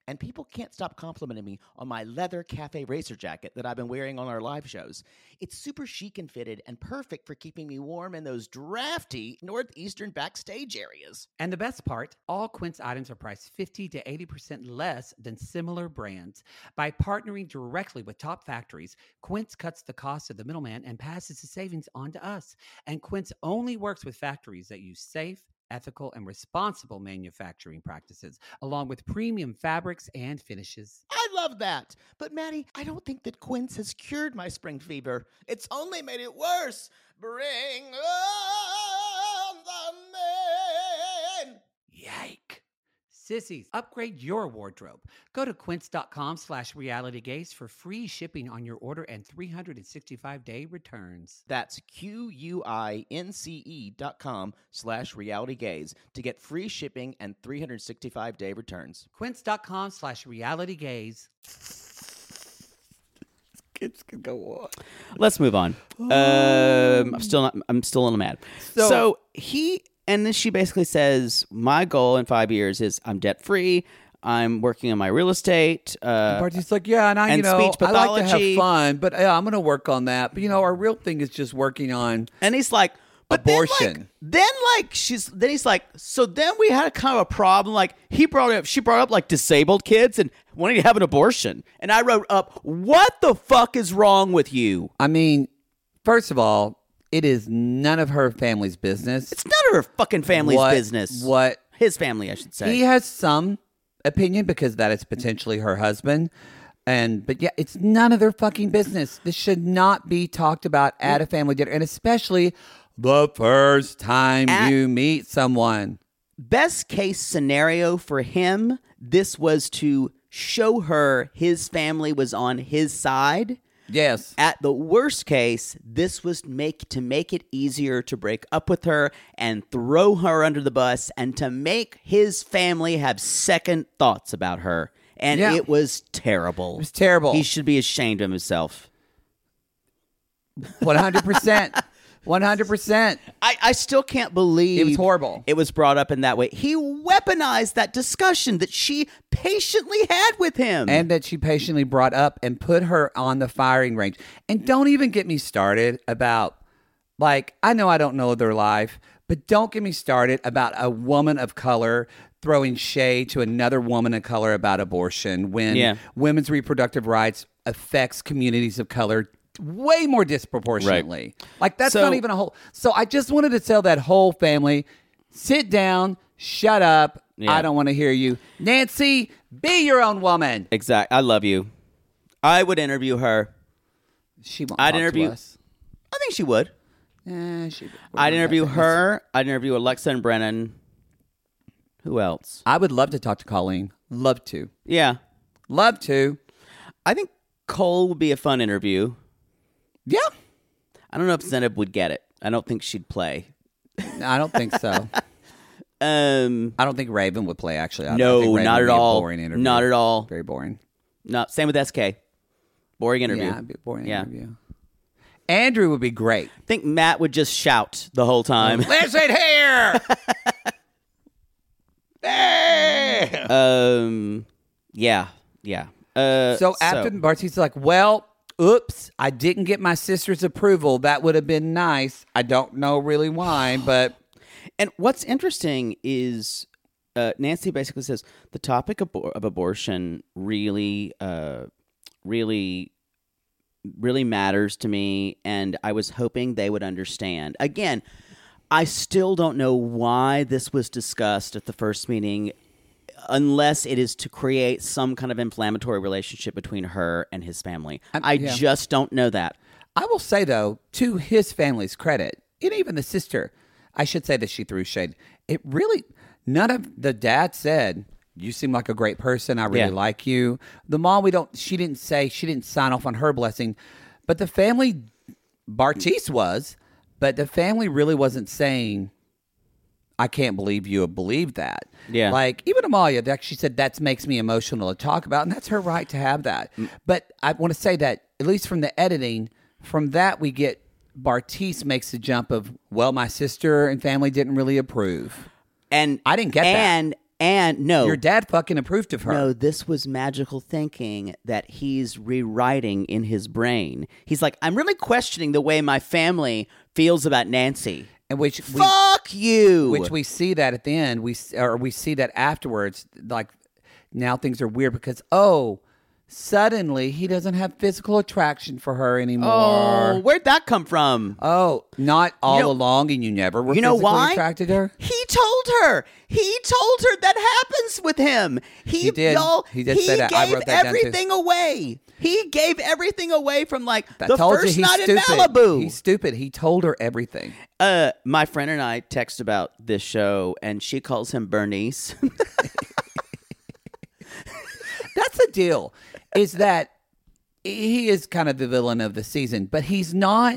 And people can't stop complimenting me on my leather cafe racer jacket that I've been wearing on our live shows. It's super chic and fitted and perfect for keeping me warm in those drafty northeastern backstage areas. And the best part, all Quince items are priced fifty to eighty percent less than similar brands. By partnering directly with top factories, Quince cuts the cost of the middleman and passes the savings on to us. And Quince only works with factories that use safe, ethical, and responsible manufacturing practices, along with premium fabrics and finishes. I love that. But Maddie, I don't think that Quince has cured my spring fever. It's only made it worse. Bring on the men. Yike. Sissies, upgrade your wardrobe. Go to quince.com slash realitygaze for free shipping on your order and three hundred sixty-five day returns. That's Q-U-I-N-C-E dot com slash realitygaze to get free shipping and three hundred sixty-five day returns. Quince.com slash realitygaze. Kids can go on. Let's move on. Um, I'm still not. I'm still a little mad. So- So, he and then she basically says, "My goal in five years is I'm debt free. I'm working on my real estate." Uh, Barty's like, yeah, and I, and you know, speech I like to pathology. have fun, but yeah, I'm going to work on that. But you know, our real thing is just working on and he's like, but abortion. Then like, then like she's then he's like, so then we had a kind of a problem. Like he brought up, she brought up like disabled kids and wanting to have an abortion, and I wrote up, what the fuck is wrong with you? I mean, first of all, it is none of her family's business. It's none of her fucking family's What- business. What His family, I should say. he has some opinion because that is potentially her husband. And but yeah, it's none of their fucking business. This should not be talked about at a family dinner, and especially the first time At- you meet someone. Best case scenario for him, this was to show her his family was on his side. Yes. At the worst case, this was make to make it easier to break up with her and throw her under the bus and to make his family have second thoughts about her. And Yeah. it was terrible. It was terrible. He should be ashamed of himself. one hundred percent. one hundred percent. I, I still can't believe It was horrible. It was brought up in that way. He weaponized that discussion that she patiently had with him. And that she patiently brought up and put her on the firing range. And don't even get me started about, like, I know I don't know their life, but don't get me started about a woman of color throwing shade to another woman of color about abortion when Yeah. women's reproductive rights affects communities of color way more disproportionately. Like, that's So- not even a whole. So I just wanted to tell that whole family, sit down, shut up. Yeah. I don't want to hear you. Nancy, be your own woman. Exact. I love you. I would interview her. She won't I'd talk interview- to us. I think she would. Eh, she, I'd interview her. I'd interview Alexa and Brennan. Who else? I would love to talk to Colleen. Love to. Yeah. Love to. I think Cole would be a fun interview. Yeah. I don't know if Zenab would get it. I don't think she'd play. I don't think so. Um, I don't think Raven would play, actually. I, No, I think Raven not would at be a all. boring interview. Not at all. Very boring. no, same with S K. Boring interview. Yeah, it'd be a boring Yeah. interview. Andrew would be great. I think Matt would just shout the whole time. Listen here. There. um, yeah, yeah. Uh, So after Barty's like, well, oops, I didn't get my sister's approval. That would have been nice. I don't know really why, but And what's interesting is uh, Nancy basically says the topic of, of abortion really, uh, really, really matters to me, and I was hoping they would understand. Again, I still don't know why this was discussed at the first meeting, unless it is to create some kind of inflammatory relationship between her and his family. I'm- I yeah. just don't know that. I will say, though, to his family's credit, and even the sister, I should say that she threw shade. It really, none of the dad said, you seem like a great person. I really Yeah. like you. The mom, we don't, she didn't say, she didn't sign off on her blessing. But the family, Bartice was, but the family really wasn't saying, I can't believe you believe that. Yeah. Like, even Amalia, that she said, that makes me emotional to talk about, and that's her right to have that. But I want to say that, at least from the editing, from that we get Bartice makes the jump of, well, my sister and family didn't really approve. And I didn't get that. and, And no, Your dad fucking approved of her. no, this was magical thinking that he's rewriting in his brain. He's like, I'm really questioning the way my family feels about Nancy. And which we, Fuck you. which we see that at the end. We s- or we see that afterwards. Like now things are weird because oh, suddenly he doesn't have physical attraction for her anymore. Oh, where'd that come from? Oh, not all You know- along, and you never were You know physically why? attracted to her. He told her. He told her that happens with him. He, He did. Y'all, He did say that. I gave wrote that down, too. everything away. He gave everything away from like I the told first you he's night stupid. in Malibu. He's stupid. He told her everything. Uh, my friend and I text about this show, and she calls him Bernice. That's the deal. Is that he is kind of the villain of the season, but he's not.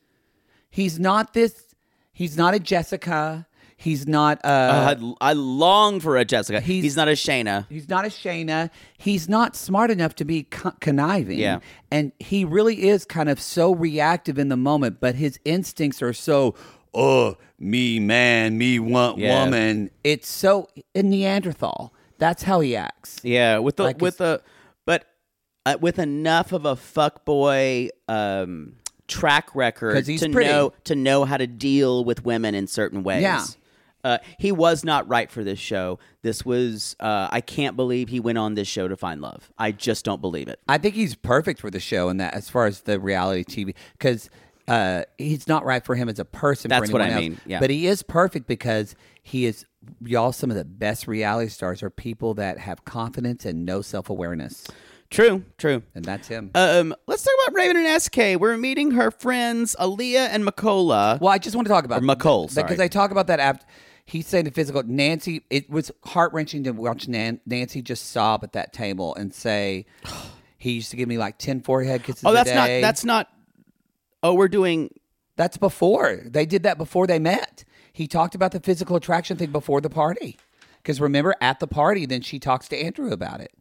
He's not this. He's not a Jessica. He's not. Uh, Uh, I, I long for a Jessica. He's- He's, not a Shayna. He's not a Shayna. He's not smart enough to be co- conniving. Yeah. And he really is kind of so reactive in the moment, but his instincts are so, oh, me man, me want Yeah. woman. It's so a Neanderthal. That's how he acts. Yeah, with the Like with the but uh, with enough of a fuckboy um, track record 'Cause he's to pretty. know to know how to deal with women in certain ways. Yeah. Uh, he was not right for this show. This was, uh, I can't believe he went on this show to find love. I just don't believe it. I think he's perfect for the show in that, as far as the reality T V, because uh, he's not right for him as a person. That's for what anyone I else. mean, yeah. But he is perfect because he is, y'all, some of the best reality stars are people that have confidence and no self awareness. True, true. And that's him. Um, let's talk about Raven and S K. We're meeting her friends Aaliyah and Makola. Well, I just want to talk about Or McCole, sorry. because I talk about that after he's saying the physical. Nancy, it was heart wrenching to watch Nan, Nancy just sob at that table and say, "He used to give me like ten forehead kisses Oh, a that's not. day." That's not. Oh, we're doing. That's before they did that. Before they met, he talked about the physical attraction thing before the party. Because remember, at the party, then she talks to Andrew about it.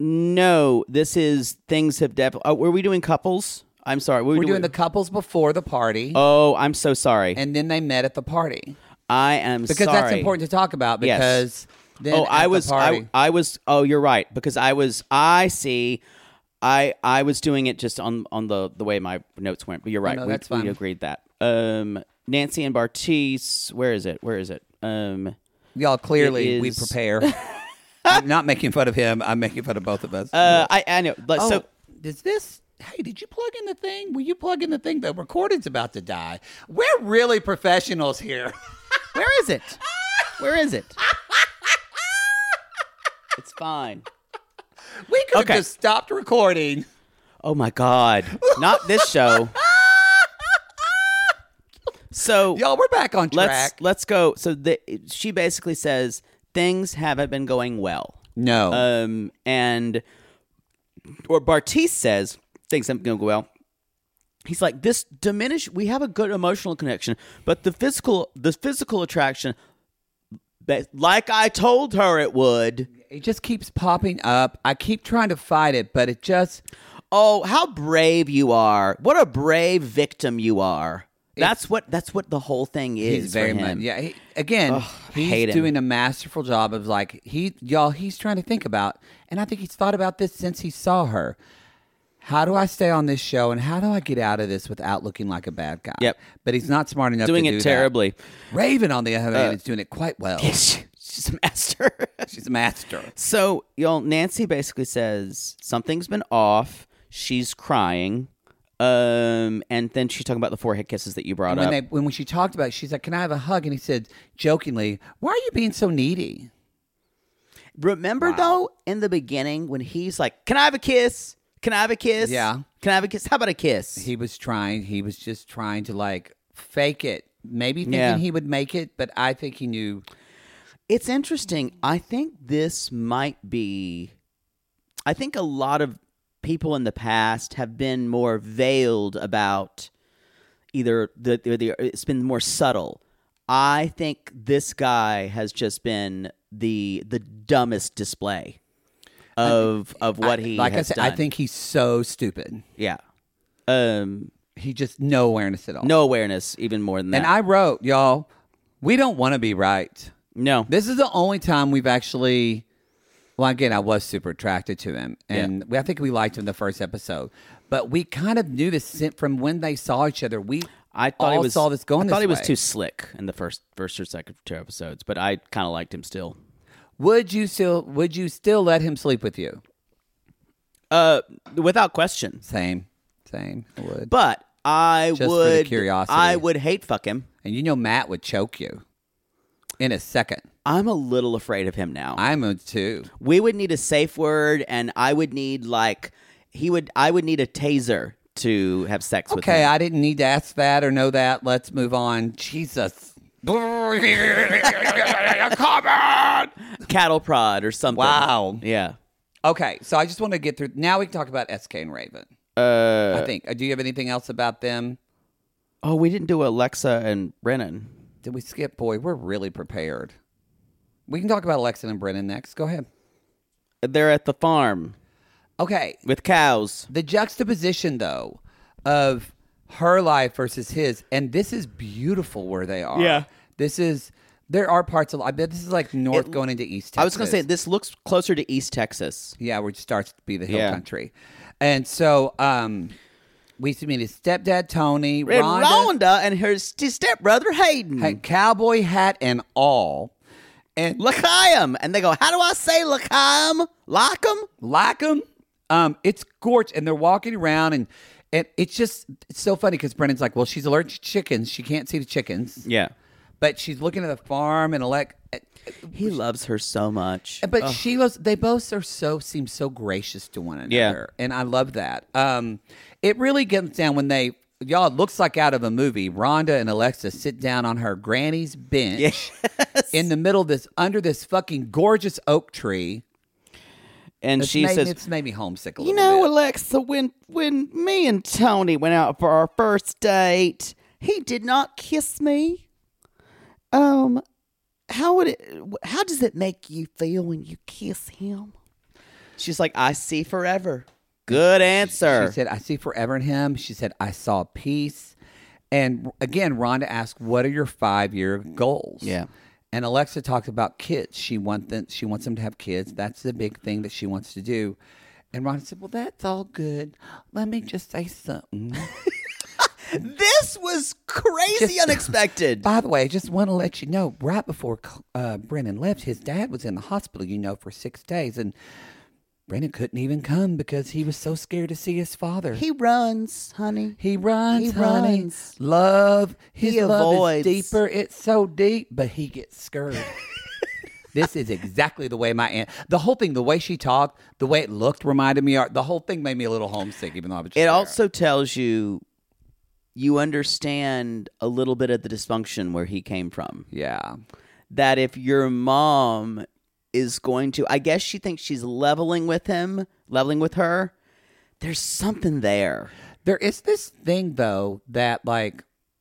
No, this is things have definitely. Oh, were we doing couples? I'm sorry. Were we We're doing the couples before the party, Oh, I'm so sorry. and then they met at the party. I am Because sorry. that's important to talk about. Yes. Because then Oh, at I the was. party, I, I was. Oh, you're right. Because I was. I see. I I was doing it just on on the the way my notes went. But you're right. no, we, that's we fine. agreed that. Um, Nancy and Bartice. Where is it? Where is it? Um, y'all clearly it we is- prepare. I'm not making fun of him. I'm making fun of both of us. uh, I I know. But oh, So does this? Hey, did you plug in the thing? Will you plug in the thing? The recording's about to die. We're really professionals here. where is it? Where is it? It's fine. We could Okay. have just stopped recording. Oh my God! Not this show. So Y'all, we're back on track. let's let's go. So the, she basically says things haven't been going well. no. Um, and or Bartice says things haven't been going well. He's like, this diminish. We have a good emotional connection, but the physical, the physical attraction, that, like I told her it would. it just keeps popping up. I keep trying to fight it, but it just. Oh, how brave you are! What a brave victim you are. That's what. That's what the whole thing is. He's very for much. him. Yeah. He, again, Ugh, I hate he's him. doing a masterful job of like he y'all. He's trying to think about, and I think he's thought about this since he saw her. How do I stay on this show, and how do I get out of this without looking like a bad guy? Yep. But he's not smart enough. Doing to it do that. terribly. Raven, on the other hand, Uh, is doing it quite well. She's a master. She's a master. So, y'all, Nancy basically says something's been off. She's crying. Um, and then she's talking about the forehead kisses that you brought And when up. they when, when she talked about it, she's like, "Can I have a hug?" And he said jokingly, "Why are you being so needy?" Remember, Wow. though, in the beginning when he's like, can I have a kiss? Can I have a kiss? Yeah. Can I have a kiss? How about a kiss? He was trying. He was just trying to like fake it. Maybe thinking Yeah. he would make it, but I think he knew. It's interesting. I think this might be. I think a lot of people in the past have been more veiled about either the, the, the it's been more subtle. I think this guy has just been the the dumbest display of of what I- he like has I said, done. I think he's so stupid. yeah. Um, He just no awareness at all. no awareness, even more than that. And I wrote, y'all, we don't want to be right. No. This is the only time we've actually. Well, again, I was super attracted to him, and yeah. we, I think we liked him the first episode. But we kind of knew this from when they saw each other. We I thought all he was, saw this going. I thought this he was way. too slick in the first, first or second two episodes, but I kind of liked him still. Would you still? Would you still let him sleep with you? Uh, without question. Same, same. I would. But I Just would. for the curiosity. I would hate fuck him, and you know Matt would choke you in a second. I'm a little afraid of him now. I'm a too. We would need a safe word, and I would need like he would. I would need a taser to have sex with him. Okay, I didn't need to ask that or know that. Let's move on. Jesus. Come on! Cattle prod or something. Wow. Yeah. Okay, so I just want to get through. Now we can talk about S K and Raven. Uh, I think. Uh, do you have anything else about them? Oh, we didn't do Alexa and Brennan. Did we skip? Boy, we're really prepared. We can talk about Alexa and Brennan next. Go ahead. They're at the farm. Okay. With cows. The juxtaposition, though, of her life versus his, and this is beautiful where they are. Yeah. This is, there are parts of, I bet this is like north It- going into East Texas. I was going to say, this looks closer to East Texas. Yeah, where it starts to be the hill Yeah. country. And so, um, we used to meet his stepdad, Tony, And Rhonda, Rhonda and her st- stepbrother, Hayden. had cowboy hat and all. And L'chaim. And they go, how do I say L'chaim? Like 'em? like them. Um, it's gorgeous, and they're walking around, and and it's just it's so funny because Brennan's like, well, she's allergic to chickens, she can't see the chickens, Yeah. but she's looking at the farm and elect. He loves her so much. But Ugh. she was. They both are so seem so gracious to one another, Yeah. and I love that. Um, it really gets down when they. Y'all, it looks like out of a movie. Rhonda and Alexa sit down on her granny's bench Yes. in the middle of this, under this fucking gorgeous oak tree. And It's she made, says, it's made me homesick a you little know, bit. Alexa, when when me and Tony went out for our first date, he did not kiss me. Um, how would it? How does it make you feel when you kiss him? She's like, I see forever. Good answer. She said, I see forever in him. She said, I saw peace. And again, Rhonda asked, what are your five-year goals? Yeah. And Alexa talked about kids. She, want them, she wants them to have kids. That's the big thing that she wants to do. And Rhonda said, well, that's all good. Let me just say something. This was crazy Just- unexpected. By the way, I just want to let you know, right before uh, Brennan left, his dad was in the hospital, you know, for six days. And Brennan couldn't even come because he was so scared to see his father. He runs, honey. He runs, He honey. runs. Love. His He love avoids. is deeper. It's so deep, but he gets scared. This is exactly the way my aunt. The whole thing, the way she talked, the way it looked, reminded me. The whole thing made me a little homesick, even though I was. Just It there. also tells you you understand a little bit of the dysfunction where he came from. yeah. That if your mom is going to, I guess she thinks she's leveling with him, leveling with her, there's something there. There is this thing though that like.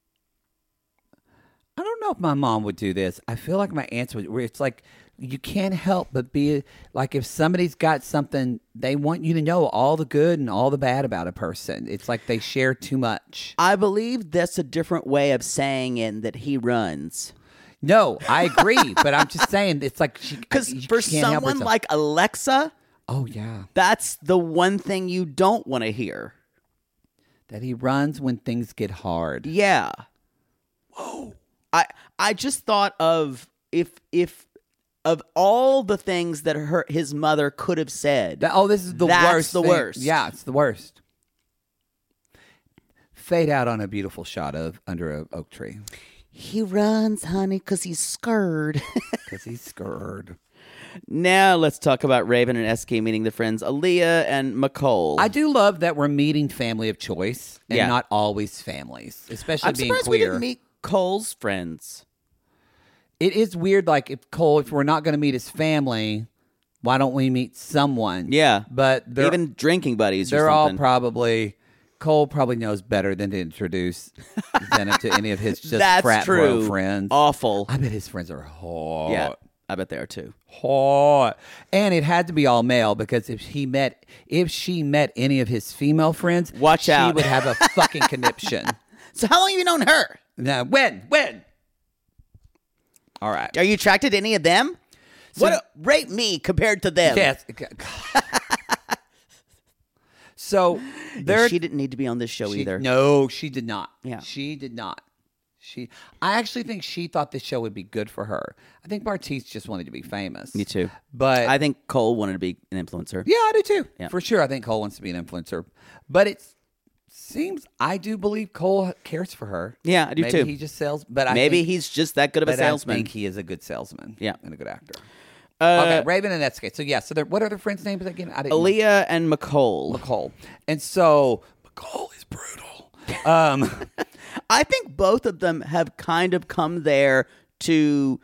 I don't know if my mom would do this. I feel like my aunts would. Where it's like you can't help but be like if somebody's got something, they want you to know all the good and all the bad about a person. It's like they share too much. I believe that's a different way of saying it that he runs. No, I agree, but I'm just saying it's like Because you for can't help someone yourself. like Alexa, oh yeah, that's the one thing you don't want to hear. that he runs when things get hard. Yeah. Whoa. I I just thought of if if of all the things that her his mother could have said. That, oh, this is the That's worst. the thing. worst. Yeah, it's the worst. Fade out on a beautiful shot of under a oak tree He runs, honey, because he's scared. because he's scared. Now let's talk about Raven and S K meeting the friends Aaliyah and McCole. I do love that we're meeting family of choice and Yeah. not always families, especially I'm being surprised we queer. didn't meet Cole's friends. It is weird, like if Cole, if we're not going to meet his family, why don't we meet someone? Yeah. but they're, Even drinking buddies or they're all something. probably Cole probably knows better than to introduce Zenith to any of his just That's frat true. bro friends. Awful. I bet his friends are hot. Yeah, I bet they are too. Hot. And it had to be all male because if he met, if she met any of his female friends, Watch she out. would have a fucking conniption. So how long have you known her? Now, when? When? All right. Are you attracted to any of them? So- what rate me compared to them? Yes. So there, She didn't need to be on this show she- either. No, she did not. Yeah. She did not. She. I actually think she thought this show would be good for her. I think Bartiz just wanted to be famous. Me too. But I think Cole wanted to be an influencer. yeah, I do too. Yeah. For sure. I think Cole wants to be an influencer. But it seems I do believe Cole cares for her. Yeah, I do Maybe too. he just sells. But I Maybe think, he's just that good of a but salesman. I think he is a good salesman. Yeah. and a good actor. Uh, Okay, Raven and Etsuke. So yeah. So they're- what are their friends' names again? I didn't know. Aaliyah and McCole. McCole. And so McCole is brutal. Um, I think both of them have kind of come there to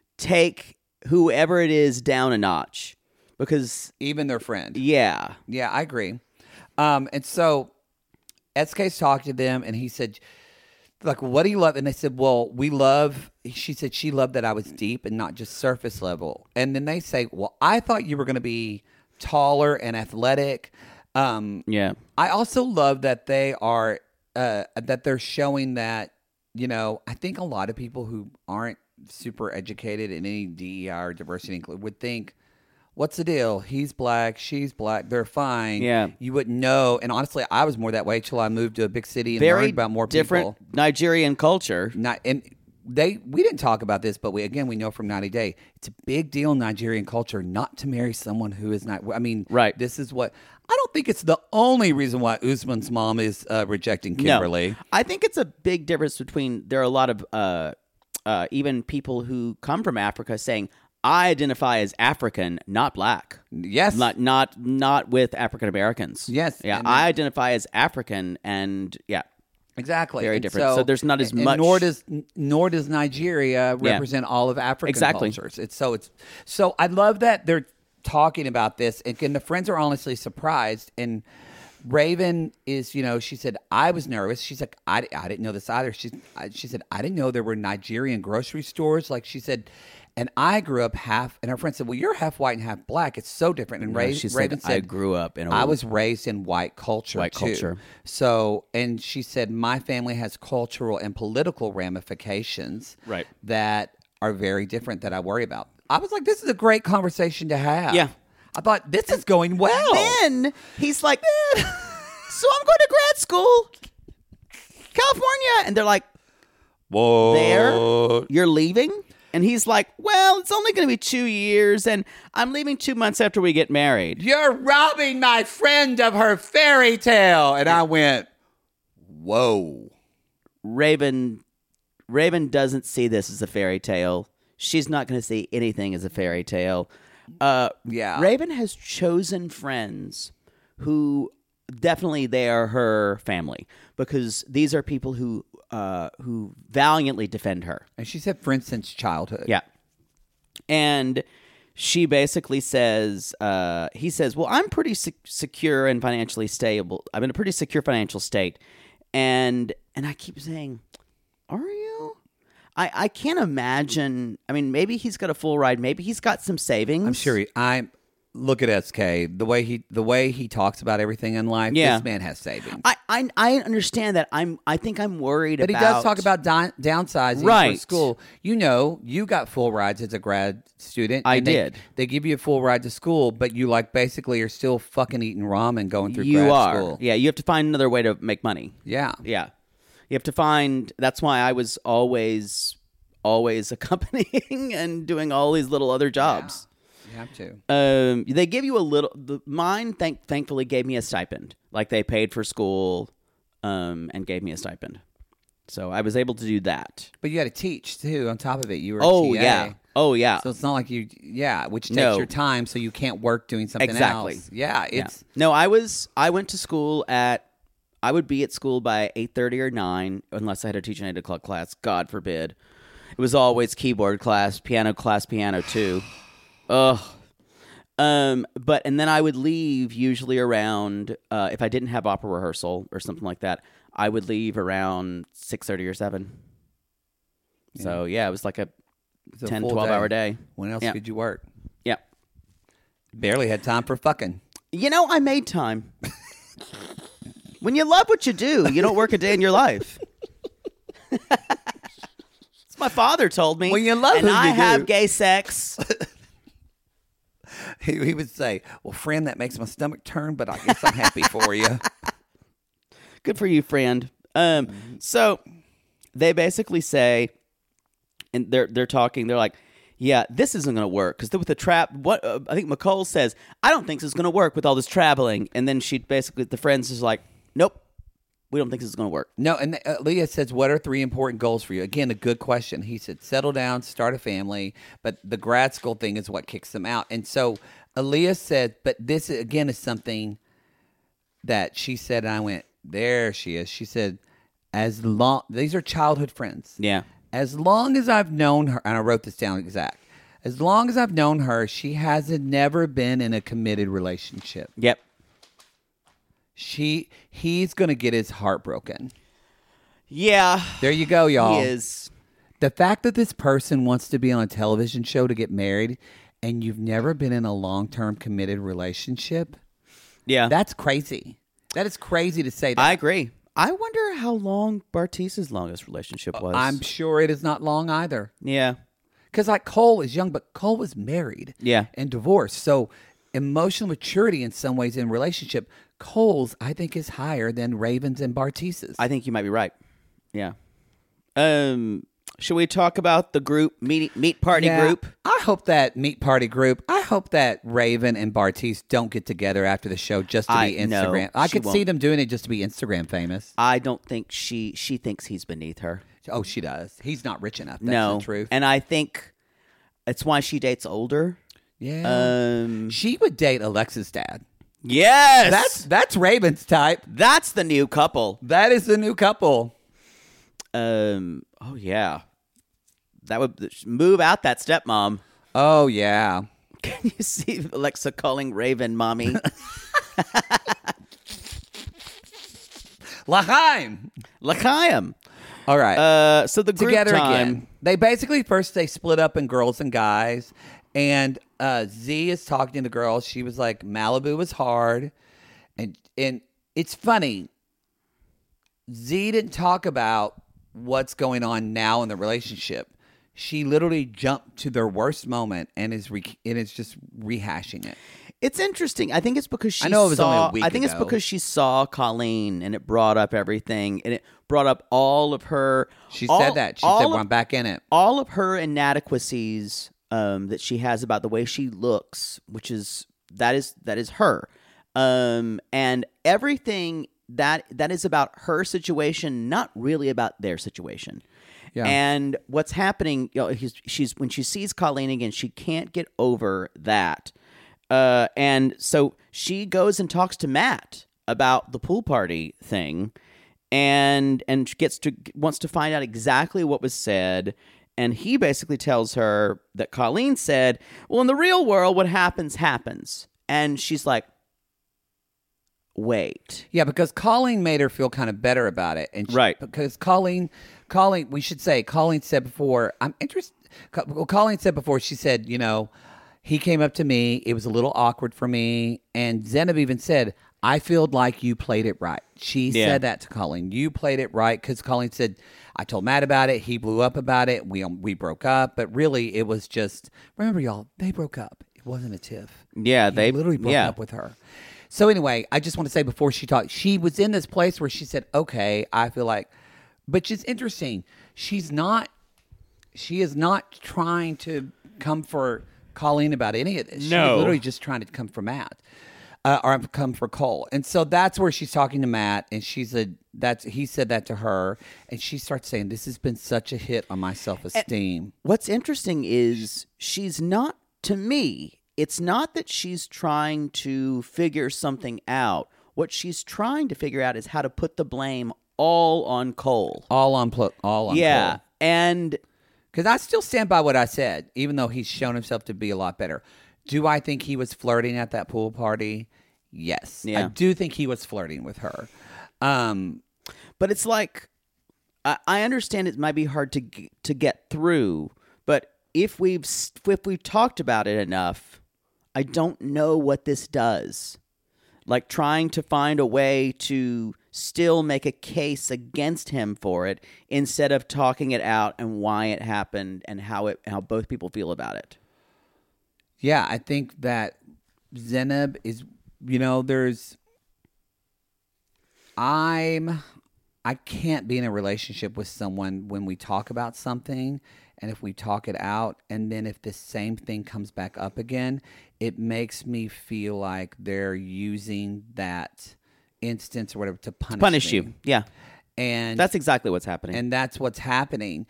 take whoever it is down a notch. Because, even their friend. yeah. Yeah, I agree. Um, and so Etsuke's talked to them, and he said, like, what do you love? And they said, well, we love, she said she loved that I was deep and not just surface level. And then they say, well, I thought you were going to be taller and athletic. Um, Yeah. I also love that they are uh, that they're showing that, you know, I think a lot of people who aren't super educated in any D E I or diversity include would think, what's the deal? He's black, she's black, they're fine. Yeah. You wouldn't know. And honestly, I was more that way till I moved to a big city and Very learned about more different people. Nigerian culture. Not and they we didn't talk about this, but we again we know from ninety Day, it's a big deal in Nigerian culture not to marry someone who is not. I mean, Right. This is what I don't think it's the only reason why Usman's mom is uh, rejecting Kimberly. No. I think it's a big difference between, there are a lot of uh, uh, even people who come from Africa saying, I identify as African, not black. Yes, Not not not with African Americans. Yes, Yeah. and- I identify as African, and yeah. exactly. Very And different. So there's not as and much- Nor does nor does Nigeria Yeah. represent all of African Exactly. cultures. It's so it's so I love that they're talking about this, and, and the friends are honestly surprised. And Raven is, you know, she said I was nervous. She's like, I, I didn't know this either. She I, she said I didn't know there were Nigerian grocery stores. Like she said. And I grew up half, and her friend said, well, you're half white and half black. It's so different. And No, Ra- she said, Raven said, I grew up in a I was raised in white culture, White too. culture. So, and she said, my family has cultural and political ramifications Right. that are very different that I worry about. I was like, this is a great conversation to have. Yeah. I thought, this is going well. Then he's like, so I'm going to grad school, California. And they're like, Whoa. there? You're leaving? And he's like, well, it's only going to be two years, and I'm leaving two months after we get married. You're robbing my friend of her fairy tale. And I went, whoa. Raven, Raven doesn't see this as a fairy tale. She's not going to see anything as a fairy tale. Uh, Yeah. Raven has chosen friends who definitely they are her family, because these are people who uh, who valiantly defend her. And she said, for instance, childhood. Yeah. And she basically says, uh, he says, well, I'm pretty sec- secure and financially stable. I'm in a pretty secure financial state. And and I keep saying, are you? I, I can't imagine. I mean, maybe he's got a full ride. Maybe he's got some savings. I'm sure he, I look at S K, the way he the way he talks about everything in life. Yeah. This man has savings. I, I I understand that. I'm. I think I'm worried But about. he does talk about di- downsizing for Right. school. You know, you got full rides as a grad student. I and they- did. They give you a full ride to school, but you like basically are still fucking eating ramen going through You grad are. school. Yeah. You have to find another way to make money. Yeah. Yeah. You have to find. That's why I was always, always accompanying and doing all these little other jobs. You have to. Um, they give you a little. The, mine, thank, thankfully, gave me a stipend. Like they paid for school, um, and gave me a stipend. So I was able to do that. But you got to teach too. On top of it, you were. a Oh T A. yeah. Oh yeah. So it's not like you. Yeah, which takes No. your time, so you can't work doing something Exactly. else. Yeah. Yeah. It's. No, I was. I went to school at. I would be at school by eight thirty or nine, unless I had to teach an eight o'clock class. God forbid. It was always keyboard class, piano class, piano too. Ugh. Um, but and then I would leave usually around uh, if I didn't have opera rehearsal or something like that. I would leave around six thirty or seven. So yeah, it was like a it's a ten, full twelve hour day. When else Yeah. could you work? Yeah. Barely had time for fucking. You know, I made time. When you love what you do, you don't work a day in your life. It's my father told me. Well, you love and who I you have do. gay sex. He, he would say, well, friend, that makes my stomach turn, but I guess I'm happy for you. Good for you, friend. Um, so they basically say, and they're they're talking. They're like, "Yeah, this isn't going to work because with the trap." What uh, I think McCole says, "I don't think this is going to work with all this traveling." And then she basically, the friends is like, "Nope, we don't think this is going to work." No, and uh, Leah says, what are three important goals for you? Again, a good question. He said, settle down, start a family, but the grad school thing is what kicks them out. And so Aaliyah said, but this, again, is something that she said, and I went, there she is. She said, as long, these are childhood friends. Yeah. As long as I've known her, and I wrote this down exact, as long as I've known her, she hasn't never been in a committed relationship. Yep. She, he's going to get his heart broken. Yeah. There you go, y'all. He is. The fact that this person wants to be on a television show to get married and you've never been in a long-term committed relationship, Yeah. that's crazy. That is crazy to say that. I agree. I wonder how long Bartice's longest relationship was. I'm sure it is not long either. Yeah. Because like Cole is young, but Cole was married Yeah. and divorced. So emotional maturity in some ways in relationship, Cole's, I think, is higher than Raven's and Bartice's. I think you might be right. Yeah. Um, should we talk about the group meet meet party Yeah, group? I hope that meet party group, I hope that Raven and Bartice don't get together after the show just to I- be no, Instagram. I she could see won't. them doing it just to be Instagram famous. I don't think she she thinks he's beneath her. Oh, she does. He's not rich enough. That's no, the truth. and I think it's why she dates older. yeah. Um, She would date Alexa's dad. yes, That's that's Raven's type. that's the new couple. That is the new couple. Um, oh yeah, that would move out that stepmom. Oh, yeah. Can you see Alexa calling Raven mommy? L'chaim. L'chaim. All right. Uh, so the group Together time. again. They basically first they split up in girls and guys, and uh, Z is talking to the girls. She was like, Malibu was hard, and and it's funny. Z didn't talk about what's going on now in the relationship. She literally jumped to their worst moment and is re- and is just rehashing it. It's interesting. I think it's because she I know it was saw, only a week I think it's ago. because she saw Colleen and it brought up everything and it brought up all of her. She all, said that. She all said, of, well, I'm back in it. all of her inadequacies um, that she has about the way she looks, which is that is that is her, um, and everything that that is about her situation, not really about their situation. Yeah. And what's happening? You know, he's, she's when she sees Colleen again, she can't get over that. Uh, and so she goes and talks to Matt about the pool party thing, and and gets to wants to find out exactly what was said. And he basically tells her that Colleen said, "Well, in the real world, what happens happens." And she's like, "Wait, Yeah, because Colleen made her feel kind of better about it, and she, Right. because Colleen, Colleen, we should say Colleen said before. I'm interested. Well, Colleen said before. She said, you know, he came up to me. It was a little awkward for me, and Zenab even said, I feel like you played it right. She Yeah. said that to Colleen. You played it right because Colleen said, I told Matt about it. He blew up about it. We um, we broke up, but really it was just remember, y'all. They broke up. It wasn't a tiff. yeah, He they literally broke yeah. up with her. So anyway, I just want to say before she talked, she was in this place where she said, okay, I feel like, but she's interesting. She's not, she is not trying to come for Colleen about any of this. She's No. literally just trying to come for Matt. Uh, or come for Cole. And so that's where she's talking to Matt, and she said, that's, he said that to her, and she starts saying, this has been such a hit on my self-esteem. What's interesting is she's not, to me, it's not that she's trying to figure something out. What she's trying to figure out is how to put the blame all on Cole. All on, pl- all on yeah. Cole. And Because I still stand by what I said, even though he's shown himself to be a lot better. Do I think he was flirting at that pool party? Yes. Yeah. I do think he was flirting with her. Um, But it's like, I, I understand it might be hard to g- to get through, but if we've s- if we've talked about it enough, I don't know what this does. Like trying to find a way to still make a case against him for it instead of talking it out and why it happened and how it how both people feel about it. Yeah, I think that Zanab is, you know, there's, I'm, I can't be in a relationship with someone when we talk about something, and if we talk it out, and then if the same thing comes back up again, it makes me feel like they're using that instance or whatever to punish, To punish me. you. Yeah. And That's exactly what's happening. and that's what's happening.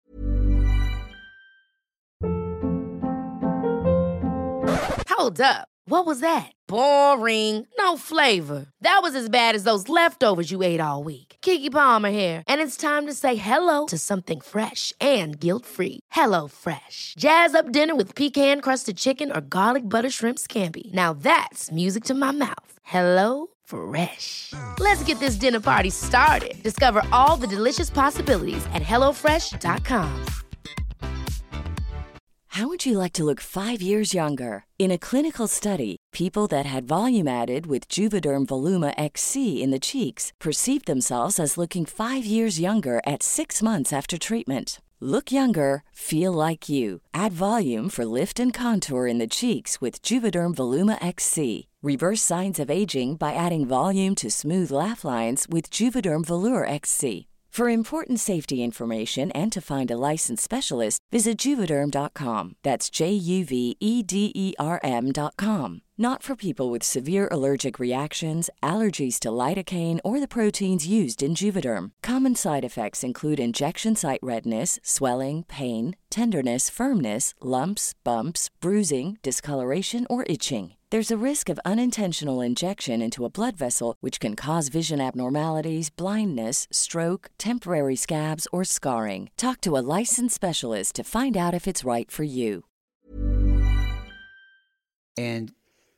Hold up. What was that? Boring. No flavor. That was as bad as those leftovers you ate all week. Keke Palmer here, and it's time to say hello to something fresh and guilt-free. Hello Fresh. Jazz up dinner with pecan-crusted chicken or garlic butter shrimp scampi. Now that's music to my mouth. Hello Fresh. Let's get this dinner party started. Discover all the delicious possibilities at hello fresh dot com. How would you like to look five years younger? In a clinical study, people that had volume added with Juvederm Voluma X C in the cheeks perceived themselves as looking five years younger at six months after treatment. Look younger, feel like you. Add volume for lift and contour in the cheeks with Juvederm Voluma X C. Reverse signs of aging by adding volume to smooth laugh lines with Juvederm Volure X C. For important safety information and to find a licensed specialist, visit Juvederm dot com. That's J U V E D E R M dot com. Not for people with severe allergic reactions, allergies to lidocaine, or the proteins used in Juvederm. Common side effects include injection site redness, swelling, pain, tenderness, firmness, lumps, bumps, bruising, discoloration, or itching. There's a risk of unintentional injection into a blood vessel, which can cause vision abnormalities, blindness, stroke, temporary scabs, or scarring. Talk to a licensed specialist to find out if it's right for you. And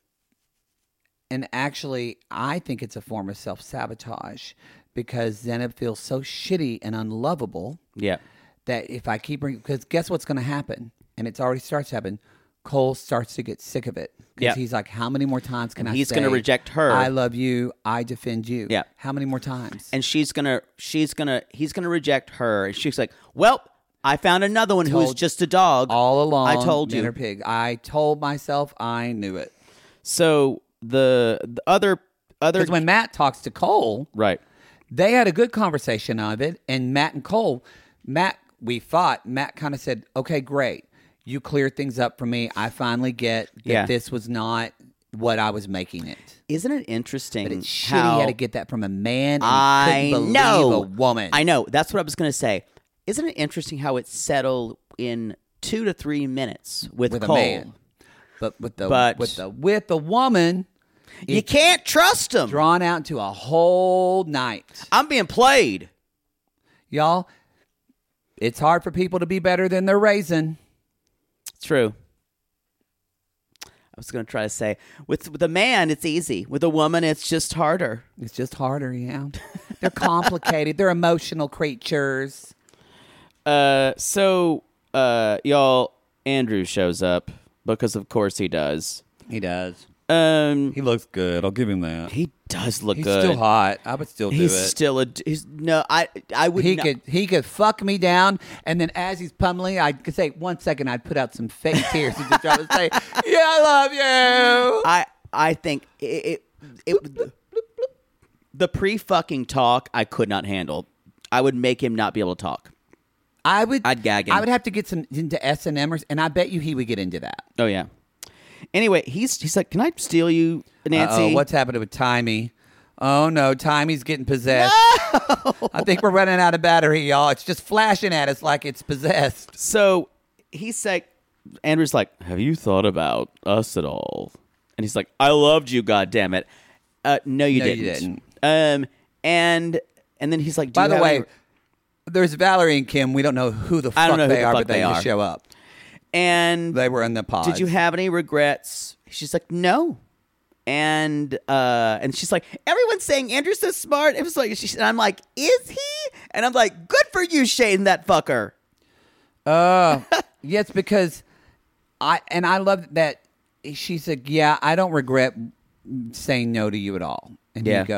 and actually, I think it's a form of self-sabotage because Zanab feels so shitty and unlovable Yeah. that if I keep bringing, because guess what's going to happen? And it's already starts to happen. Cole starts to get sick of it because Yeah. he's like, how many more times can And I he's say, gonna reject her. I love you. I defend you. Yeah. How many more times? And she's gonna, she's gonna, he's gonna reject her. And she's like, "Well, I found another one who's Told- just a dog all along. I told you." Inner pig. I told myself I knew it. So the the other other Because when Matt talks to Cole, right, they had a good conversation of it. And Matt and Cole, Matt, we thought, Matt kind of said, okay, great. You cleared things up for me. I finally get that Yeah. this was not what I was making it. Isn't it interesting? But it's shitty how you had to get that from a man and I you couldn't believe know a woman. I know. That's what I was going to say. Isn't it interesting how it settled in two to three minutes with, with Cole? a man. But with the But- with the with the woman, You it can't trust him. drawn out into a whole night. I'm being played. Y'all, it's hard for people to be better than they're raising. It's true. I was going to try to say, with, with a man, it's easy. With a woman, it's just harder. It's just harder, yeah. They're complicated. They're emotional creatures. Uh, so, uh, y'all, Andrew shows up because, of course, he does. He does. Um, He looks good. I'll give him that. he does look He's good. still hot. I would still do He's it. still a. He's no. I. I would. he not, could he could fuck me down, and then as he's pummeling, I could say one second. I'd put out some fake tears and just try to say, "Yeah, I love you." I. I think it. It. it the pre-fucking talk, I could not handle. I would make him not be able to talk. I would. I'd gag him. I would have to get some into S and Mers, and I bet you he would get into that. Oh yeah. Anyway, he's he's like, "Can I steal you, Nancy?" Uh-oh, what's happening with Timey? Oh no, Timey's getting possessed. No! I think we're running out of battery, y'all. It's just flashing at us like it's possessed. So he's like, Andrew's like, "Have you thought about us at all?" And he's like, "I loved you, goddammit." Uh, no, you No, didn't. you didn't. Um, and and then he's like, Do By you the have way, any-" there's Valerie and Kim. We don't know who the fuck I don't know who they the are, fuck but they, they just are. show up. and They were in the pod. did you have any regrets? She's like, no. And uh, and she's like, everyone's saying Andrew's so smart. It was like, she, and I'm like, is he? And I'm like, good for you, Shane, that fucker. Uh, yes, because I and I love that she said, "Yeah, I don't regret saying no to you at all." And Yeah. he goes,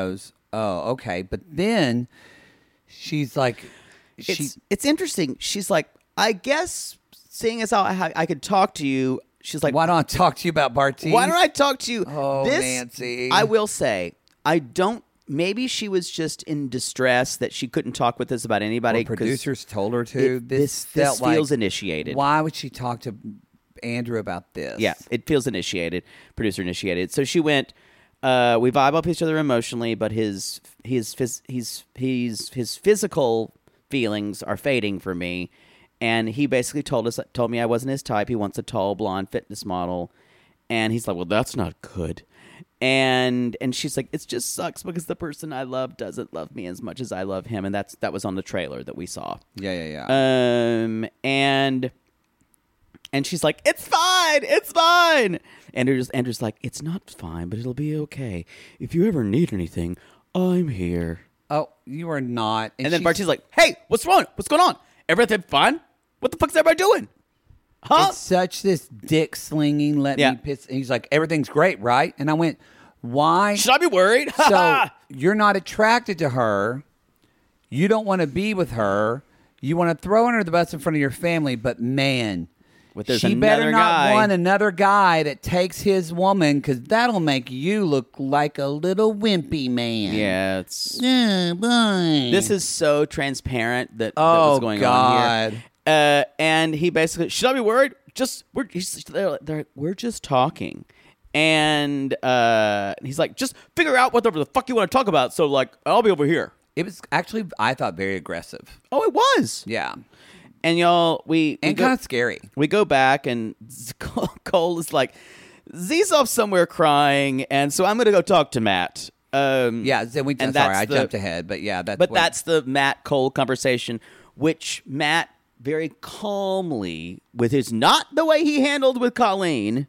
oh, okay. But then she's like, she, It's it's interesting. She's like, I guess seeing as how I, I could talk to you, she's like, why don't I talk to you about Bartiz? why don't I talk to you? Oh, this, Nancy. I will say, I don't. Maybe she was just in distress that she couldn't talk with us about anybody. Well, 'cause producers told her to. It, this this felt this feels like, initiated. Why would she talk to Andrew about this? Yeah, it feels initiated, producer initiated. So she went. Uh, we vibe off each other emotionally, but his his his he's he's his physical feelings are fading for me, and he basically told us told me I wasn't his type. He wants a tall blonde fitness model, and he's like, well, that's not good. And and she's like, it just sucks because the person I love doesn't love me as much as I love him, and that's that was on the trailer that we saw. Yeah, yeah, yeah. Um, and and she's like, it's fine, it's fine. Andrew's Andrew's like, it's not fine, but it'll be okay. If you ever need anything, I'm here. Oh, you are not. And, and then Barti's like, hey, what's wrong? What's going on? Everything fine? What the fuck's everybody doing? Huh? It's such this dick slinging, let Yeah. me piss. And he's like, everything's great, right? And I went, why? Should I be worried? So you're not attracted to her. You don't want to be with her. You want to throw her the bus in front of your family, but man, But there's she better another not guy. want another guy that takes his woman, because that'll make you look like a little wimpy man. Yeah, it's Yeah, bye. this is so transparent that, that Oh, was going God. on here. Uh, and he basically, should I be worried? Just we're he's, they're, they're, we're just talking, and uh, he's like, just figure out whatever the fuck you want to talk about. So like, I'll be over here. It was actually, I thought, very aggressive. Oh, it was. Yeah. And y'all, we And kind of scary. We go back, and Cole is like, Z's off somewhere crying, and so I'm going to go talk to Matt. Um, Yeah, then we. and sorry, that's I the- jumped ahead, but yeah, that's. But what- that's the Matt Cole conversation, which Matt very calmly, with his not the way he handled with Colleen.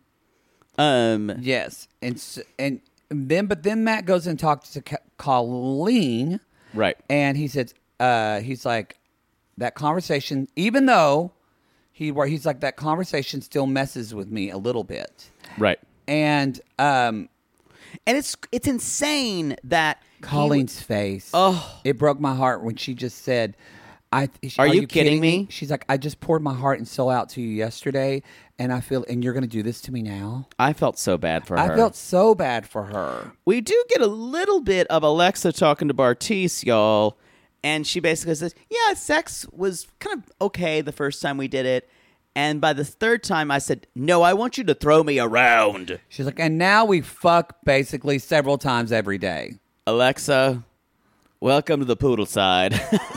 Um, yes, and s- and then but then Matt goes and talks to Ca- Colleen, right, and he says, uh, he's like, that conversation, even though he where he's like that conversation still messes with me a little bit, right, and um, and it's it's insane that Colleen's face, oh, it broke my heart when she just said. I, Are you kidding me? She's like, I just poured my heart and soul out to you yesterday, and I feel, and you're going to do this to me now? I felt so bad for her. I felt so bad for her. We do get a little bit of Alexa talking to Bartiz, y'all, and she basically says, yeah, sex was kind of okay the first time we did it, and by the third time I said, no, I want you to throw me around. She's like, and now we fuck basically several times every day. Alexa, welcome to the poodle side.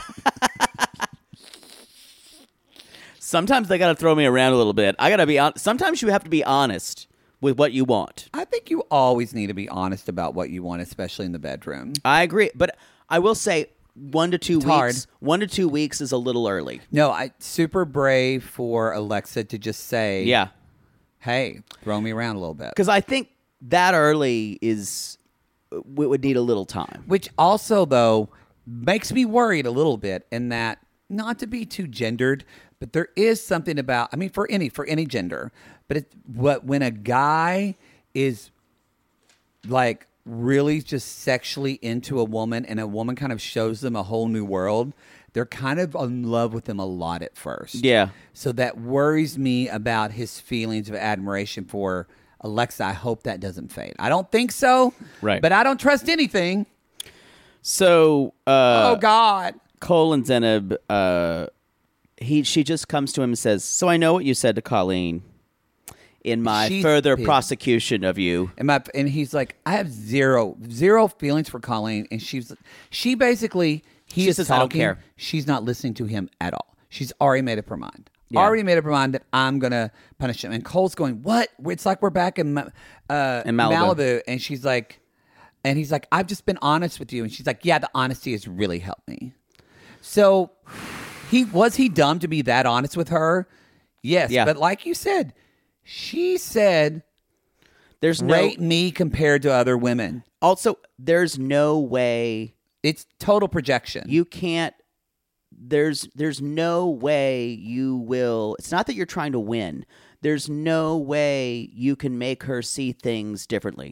Sometimes they got to throw me around a little bit. I got to be on. Sometimes you have to be honest with what you want. I think you always need to be honest about what you want, especially in the bedroom. I agree, but I will say one to two It's weeks. hard. One to two weeks is a little early. No, I super brave for Alexa to just say, Yeah, hey, throw me around a little bit. because I think that early is we would need a little time. Which also, though, makes me worried a little bit in that, not to be too gendered, but there is something about, I mean, for any for any gender, but it, what when a guy is like really just sexually into a woman and a woman kind of shows them a whole new world, they're kind of in love with them a lot at first. Yeah. So that worries me about his feelings of admiration for Alexa. I hope that doesn't fade. I don't think so. Right. But I don't trust anything. So, uh, oh, God. Cole and Zeneb, uh, he she just comes to him and says, "So I know what you said to Colleen in my She's further pissed. prosecution of you." And my and he's like, I have zero zero feelings for Colleen, and she's she basically he She is says, "I don't talking. care." She's not listening to him at all. She's already made up her mind. Yeah. Already made up her mind that I'm gonna punish him. And Cole's going, what? It's like we're back in, Ma- uh, In Malibu. Malibu, and she's like, and he's like, I've just been honest with you, and she's like, yeah, the honesty has really helped me. So he was he dumb to be that honest with her? Yes, Yeah. but like you said, she said, There's no rate me compared to other women. also there's no way It's total projection. you can't there's there's no way you will it's not that you're trying to win. There's no way you can make her see things differently.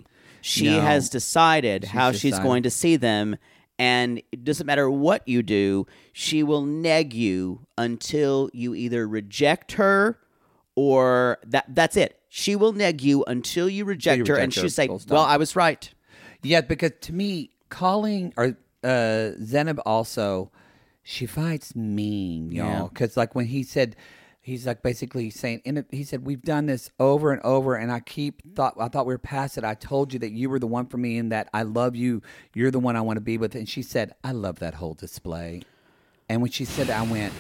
She No. has decided She's how she's decided. going to see them, and it doesn't matter what you do, she will neg you until you either reject her or that that's it. She will neg you until you reject you her, reject and her, she'll say, full stop. well, I was right. Yeah, because to me, calling or uh, Zenab also, she fights mean, Yeah. y'all. Because like when he said, he's like basically saying, in a, he said, we've done this over and over, and I keep thought I thought we were past it. I told you that you were the one for me, and that I love you. You're the one I want to be with. And she said, I love that whole display. And when she said that, I went,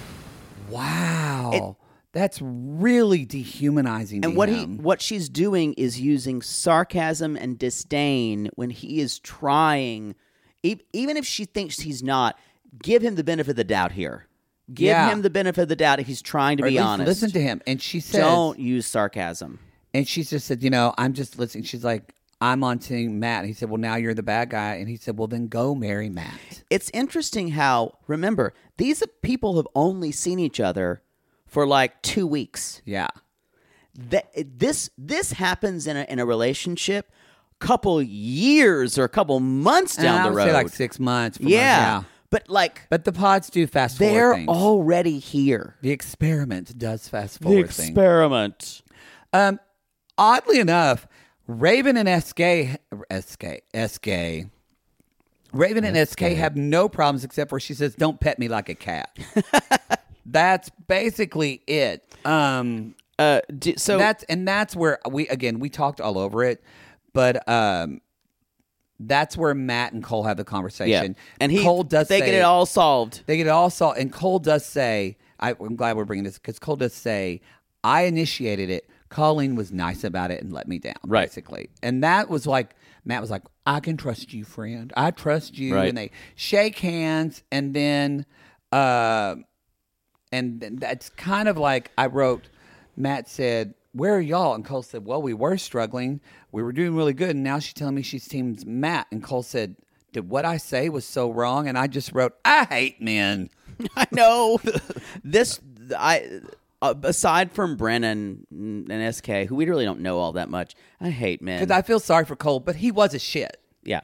wow. That's really dehumanizing. And to what him. he what she's doing is using sarcasm and disdain when he is trying, e- even if she thinks he's not, give him the benefit of the doubt here. Give Yeah. him the benefit of the doubt if he's trying to Or at be least honest. listen to him. And she said, Don't use sarcasm. And she just said, you know, I'm just listening. She's like, I'm on team Matt. And he said, well, now you're the bad guy. And he said, well, then go marry Matt. It's interesting how, remember, these people have only seen each other for like two weeks. Yeah. That this this happens in a in a relationship, couple years or a couple months down I the would road. say like six months. from yeah. us, yeah. But like, But the pods do fast they're forward things. already here. The experiment does fast forward things. experiment. Um, oddly enough, Raven and S K, S K, S K, Raven and S K have no problems except for she says, "Don't pet me like a cat." That's basically it. Um, Uh, d- so that's and that's where we again we talked all over it, but um, that's where Matt and Cole have the conversation. yeah, and he Cole does they say, get it all solved. They get it all solved, and Cole does say, I, "I'm glad we're bringing this because Cole does say I initiated it. Colleen was nice about it and let me down, Right. basically." And that was like Matt was like, "I can trust you, friend. I trust you." Right. And they shake hands, and then, uh, and then that's kind of like I wrote. Matt said, "Where are y'all?" And Cole said, "Well, we were struggling. We were doing really good, and now she's telling me she's team Matt." And Cole said, "Did what I say was so wrong?" And I just wrote, "I hate men." I know this. I uh, aside from Brennan and S K, who we really don't know all that much. I hate men. Because I feel sorry for Cole, but he was a shit. yeah.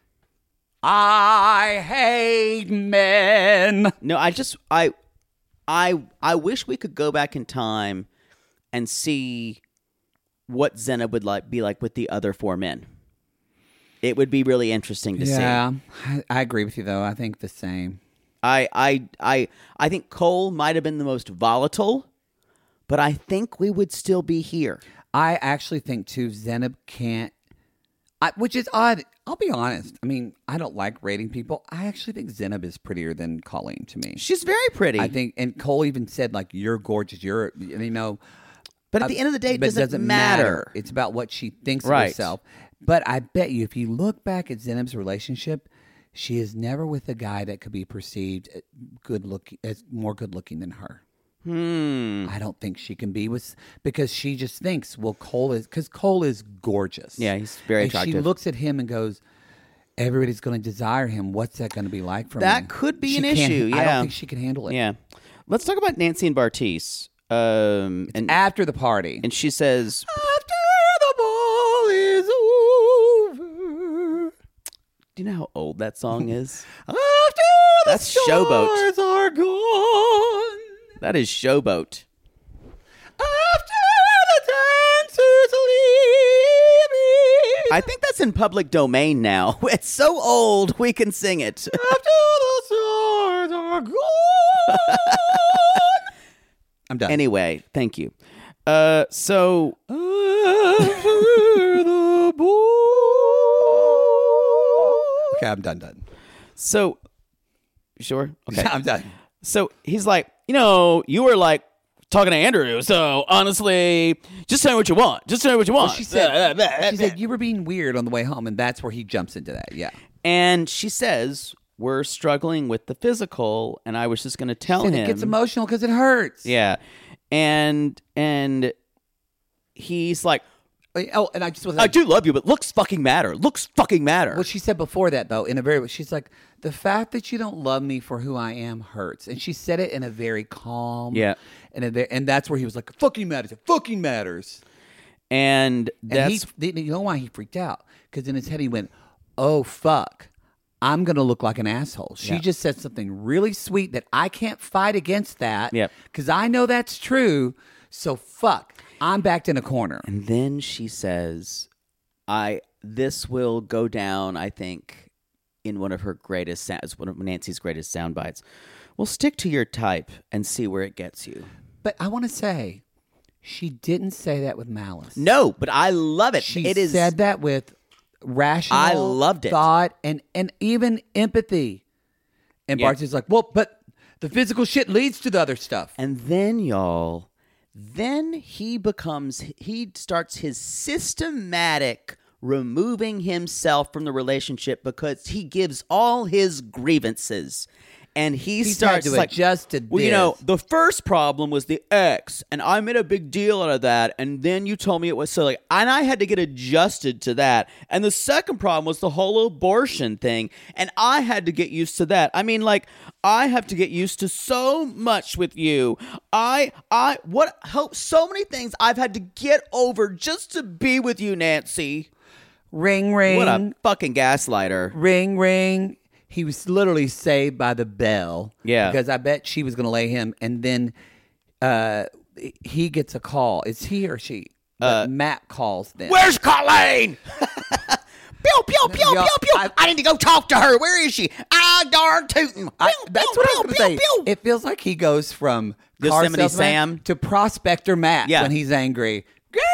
I hate men. No, I just I I I wish we could go back in time and see what Zena would like be like with the other four men. It would be really interesting to see. Yeah, I, I agree with you, though. I think the same. I I I I think Cole might have been the most volatile, but I think we would still be here. I actually think, too, Zenab can't, I, which is odd. I'll be honest. I mean, I don't like rating people. I actually think Zenab is prettier than Colleen to me. She's very pretty. I think, and Cole even said, like, you're gorgeous. You're, you know. But at the end of the day, it but doesn't matter. It's about what she thinks Right. of herself. But I bet you, if you look back at Zenab's relationship, she is never with a guy that could be perceived good look as more good looking than her. Hmm. I don't think she can be with because she just thinks, well, Cole is because Cole is gorgeous. Yeah, he's very and attractive. She looks at him and goes, "Everybody's going to desire him. What's that going to be like for me?" That could be She an can't- issue. I Yeah. don't think she can handle it. Yeah. Let's talk about Nancy and Bartice. Um, and After the party, and she says, after the ball is over, "Do you know how old that song is? after the That's stars Showboat. are gone, That is Showboat." after the dancers leave me, I think that's in public domain now. It's so old we can sing it. after the stars are gone." I'm done. Anyway, thank you. Uh, so After the ball. Okay, I'm done. Done. so you sure? Okay. I'm done. So he's like, you know, you were like talking to Andrew. So honestly, just tell me what you want. Just tell me what you want. She said, she said you were being weird on the way home, and that's where he jumps into that. Yeah. and she says, we're struggling with the physical, and I was just going to tell And him. it gets emotional because it hurts. Yeah. And and he's like, Oh, and I just was I like, do love you, but looks fucking matter. Looks fucking matter. Well, she said before that, though, in a very, she's like, the fact that you don't love me for who I am hurts. And she said it in a very calm. Yeah. And, a, ve- and that's where he was like, fucking matters. It fucking matters. And that's... And he, you know why he freaked out? Because in his head he went, oh, fuck. I'm going to look like an asshole. She yeah. just said something really sweet that I can't fight against that. Yep. Because I know that's true. So fuck. I'm backed in a corner. And then she says, I this will go down, I think, in one of her greatest sounds, one of Nancy's greatest sound bites. Well, stick to your type and see where it gets you. But I want to say, she didn't say that with malice. No, but I love it. She it is, said that with rational I loved it. thought and, and even empathy. And Yeah. Barty's like, well, but the physical shit leads to the other stuff. And then, y'all, then he becomes, he starts his systematic removing himself from the relationship because he gives all his grievances. And he He's starts had to like, adjust to well, you know, this. the first problem was the ex, and I made a big deal out of that, and then you told me it was silly, and I had to get adjusted to that. And the second problem was the whole abortion thing, and I had to get used to that. I mean, like, I have to get used to so much with you. I, I, what, how, so many things I've had to get over just to be with you, Nancy. Ring, ring. What a fucking gaslighter. Ring, ring. He was literally saved by the bell. Yeah. Because I bet she was going to lay him. And then uh, he gets a call. It's he or she? But Uh, Matt calls them. Where's Colleen? Pew, pew, pew, Yo, pew, pew. I- I, need to go talk to her. Where is she? Ah, darn tootin'. I, Pew, that's pew, what I pew, was going to pew, say. pew. It feels like he goes from car Yosemite salesman Sam. to Prospector Matt Yeah. when he's angry.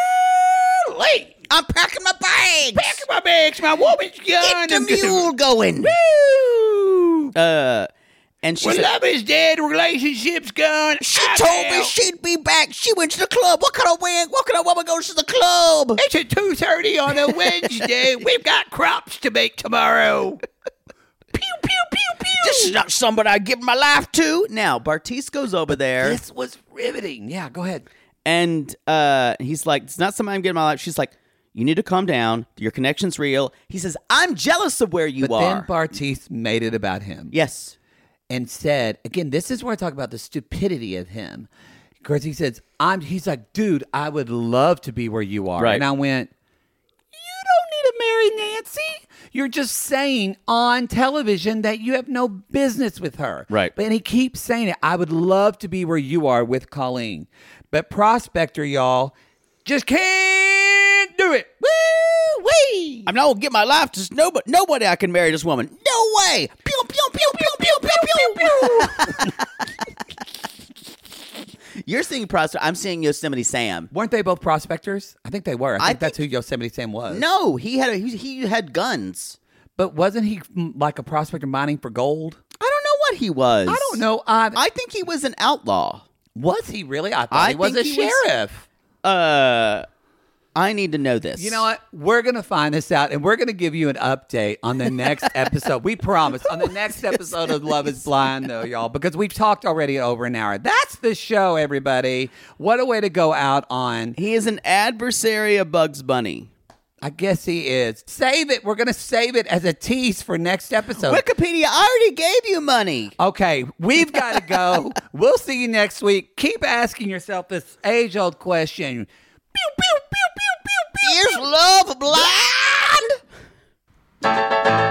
Golly, I'm packing my bags. Packing my bags, my woman's gone. Get the I'm gonna- mule going. Woo! Uh, and she Well, said, love is dead, relationship's gone. she I'm told me out. she'd be back. She went to the club. What kind of man? What kind of woman goes to the club? It's at two thirty on a Wednesday. We've got crops to make tomorrow. Pew, pew, pew, pew. This is not somebody I give my life to. Now, Bartiz goes over there. This was riveting. Yeah, go ahead. And uh, he's like, it's not somebody I'm getting my life. She's like, you need to calm down. Your connection's real. He says, I'm jealous of where you But are. then Bartiz made it about him. yes. And said, again, this is where I talk about the stupidity of him. Because he says, I'm, he's like, dude, I would love to be where you are. Right. And I went, you don't need to marry Nancy. You're just saying on television that you have no business with her. Right. But and he keeps saying it. I would love to be where you are with Colleen. But Prospector, y'all, just can't do it. Woo wee. I'm not going to give my life to nobody. Nobody I can marry this woman. No way. Pew, pew, pew, pew, pew, pew, pew, pew. You're seeing Prospector. I'm seeing Yosemite Sam. Weren't they both prospectors? I think they were. I think I that's who Yosemite Sam was. No, he had a, he, he had guns. But wasn't he mm, like a prospector mining for gold? I don't know what he was. I don't know. Uh, I think he was an outlaw. was he really? I thought I he was think a he was- sheriff. Uh, I need to know this. You know what? We're going to find this out, and we're going to give you an update on the next episode. We promise. On the next episode of Love is Blind, though, y'all, because we've talked already over an hour. That's the show, everybody. What a way to go out on. He is an adversary of Bugs Bunny. I guess he is. Save it. We're going to save it as a tease for next episode. Wikipedia, I already gave you money. Okay, we've got to go. We'll see you next week. Keep asking yourself this age-old question. Pew, pew, pew, pew, pew, pew. Is love blind?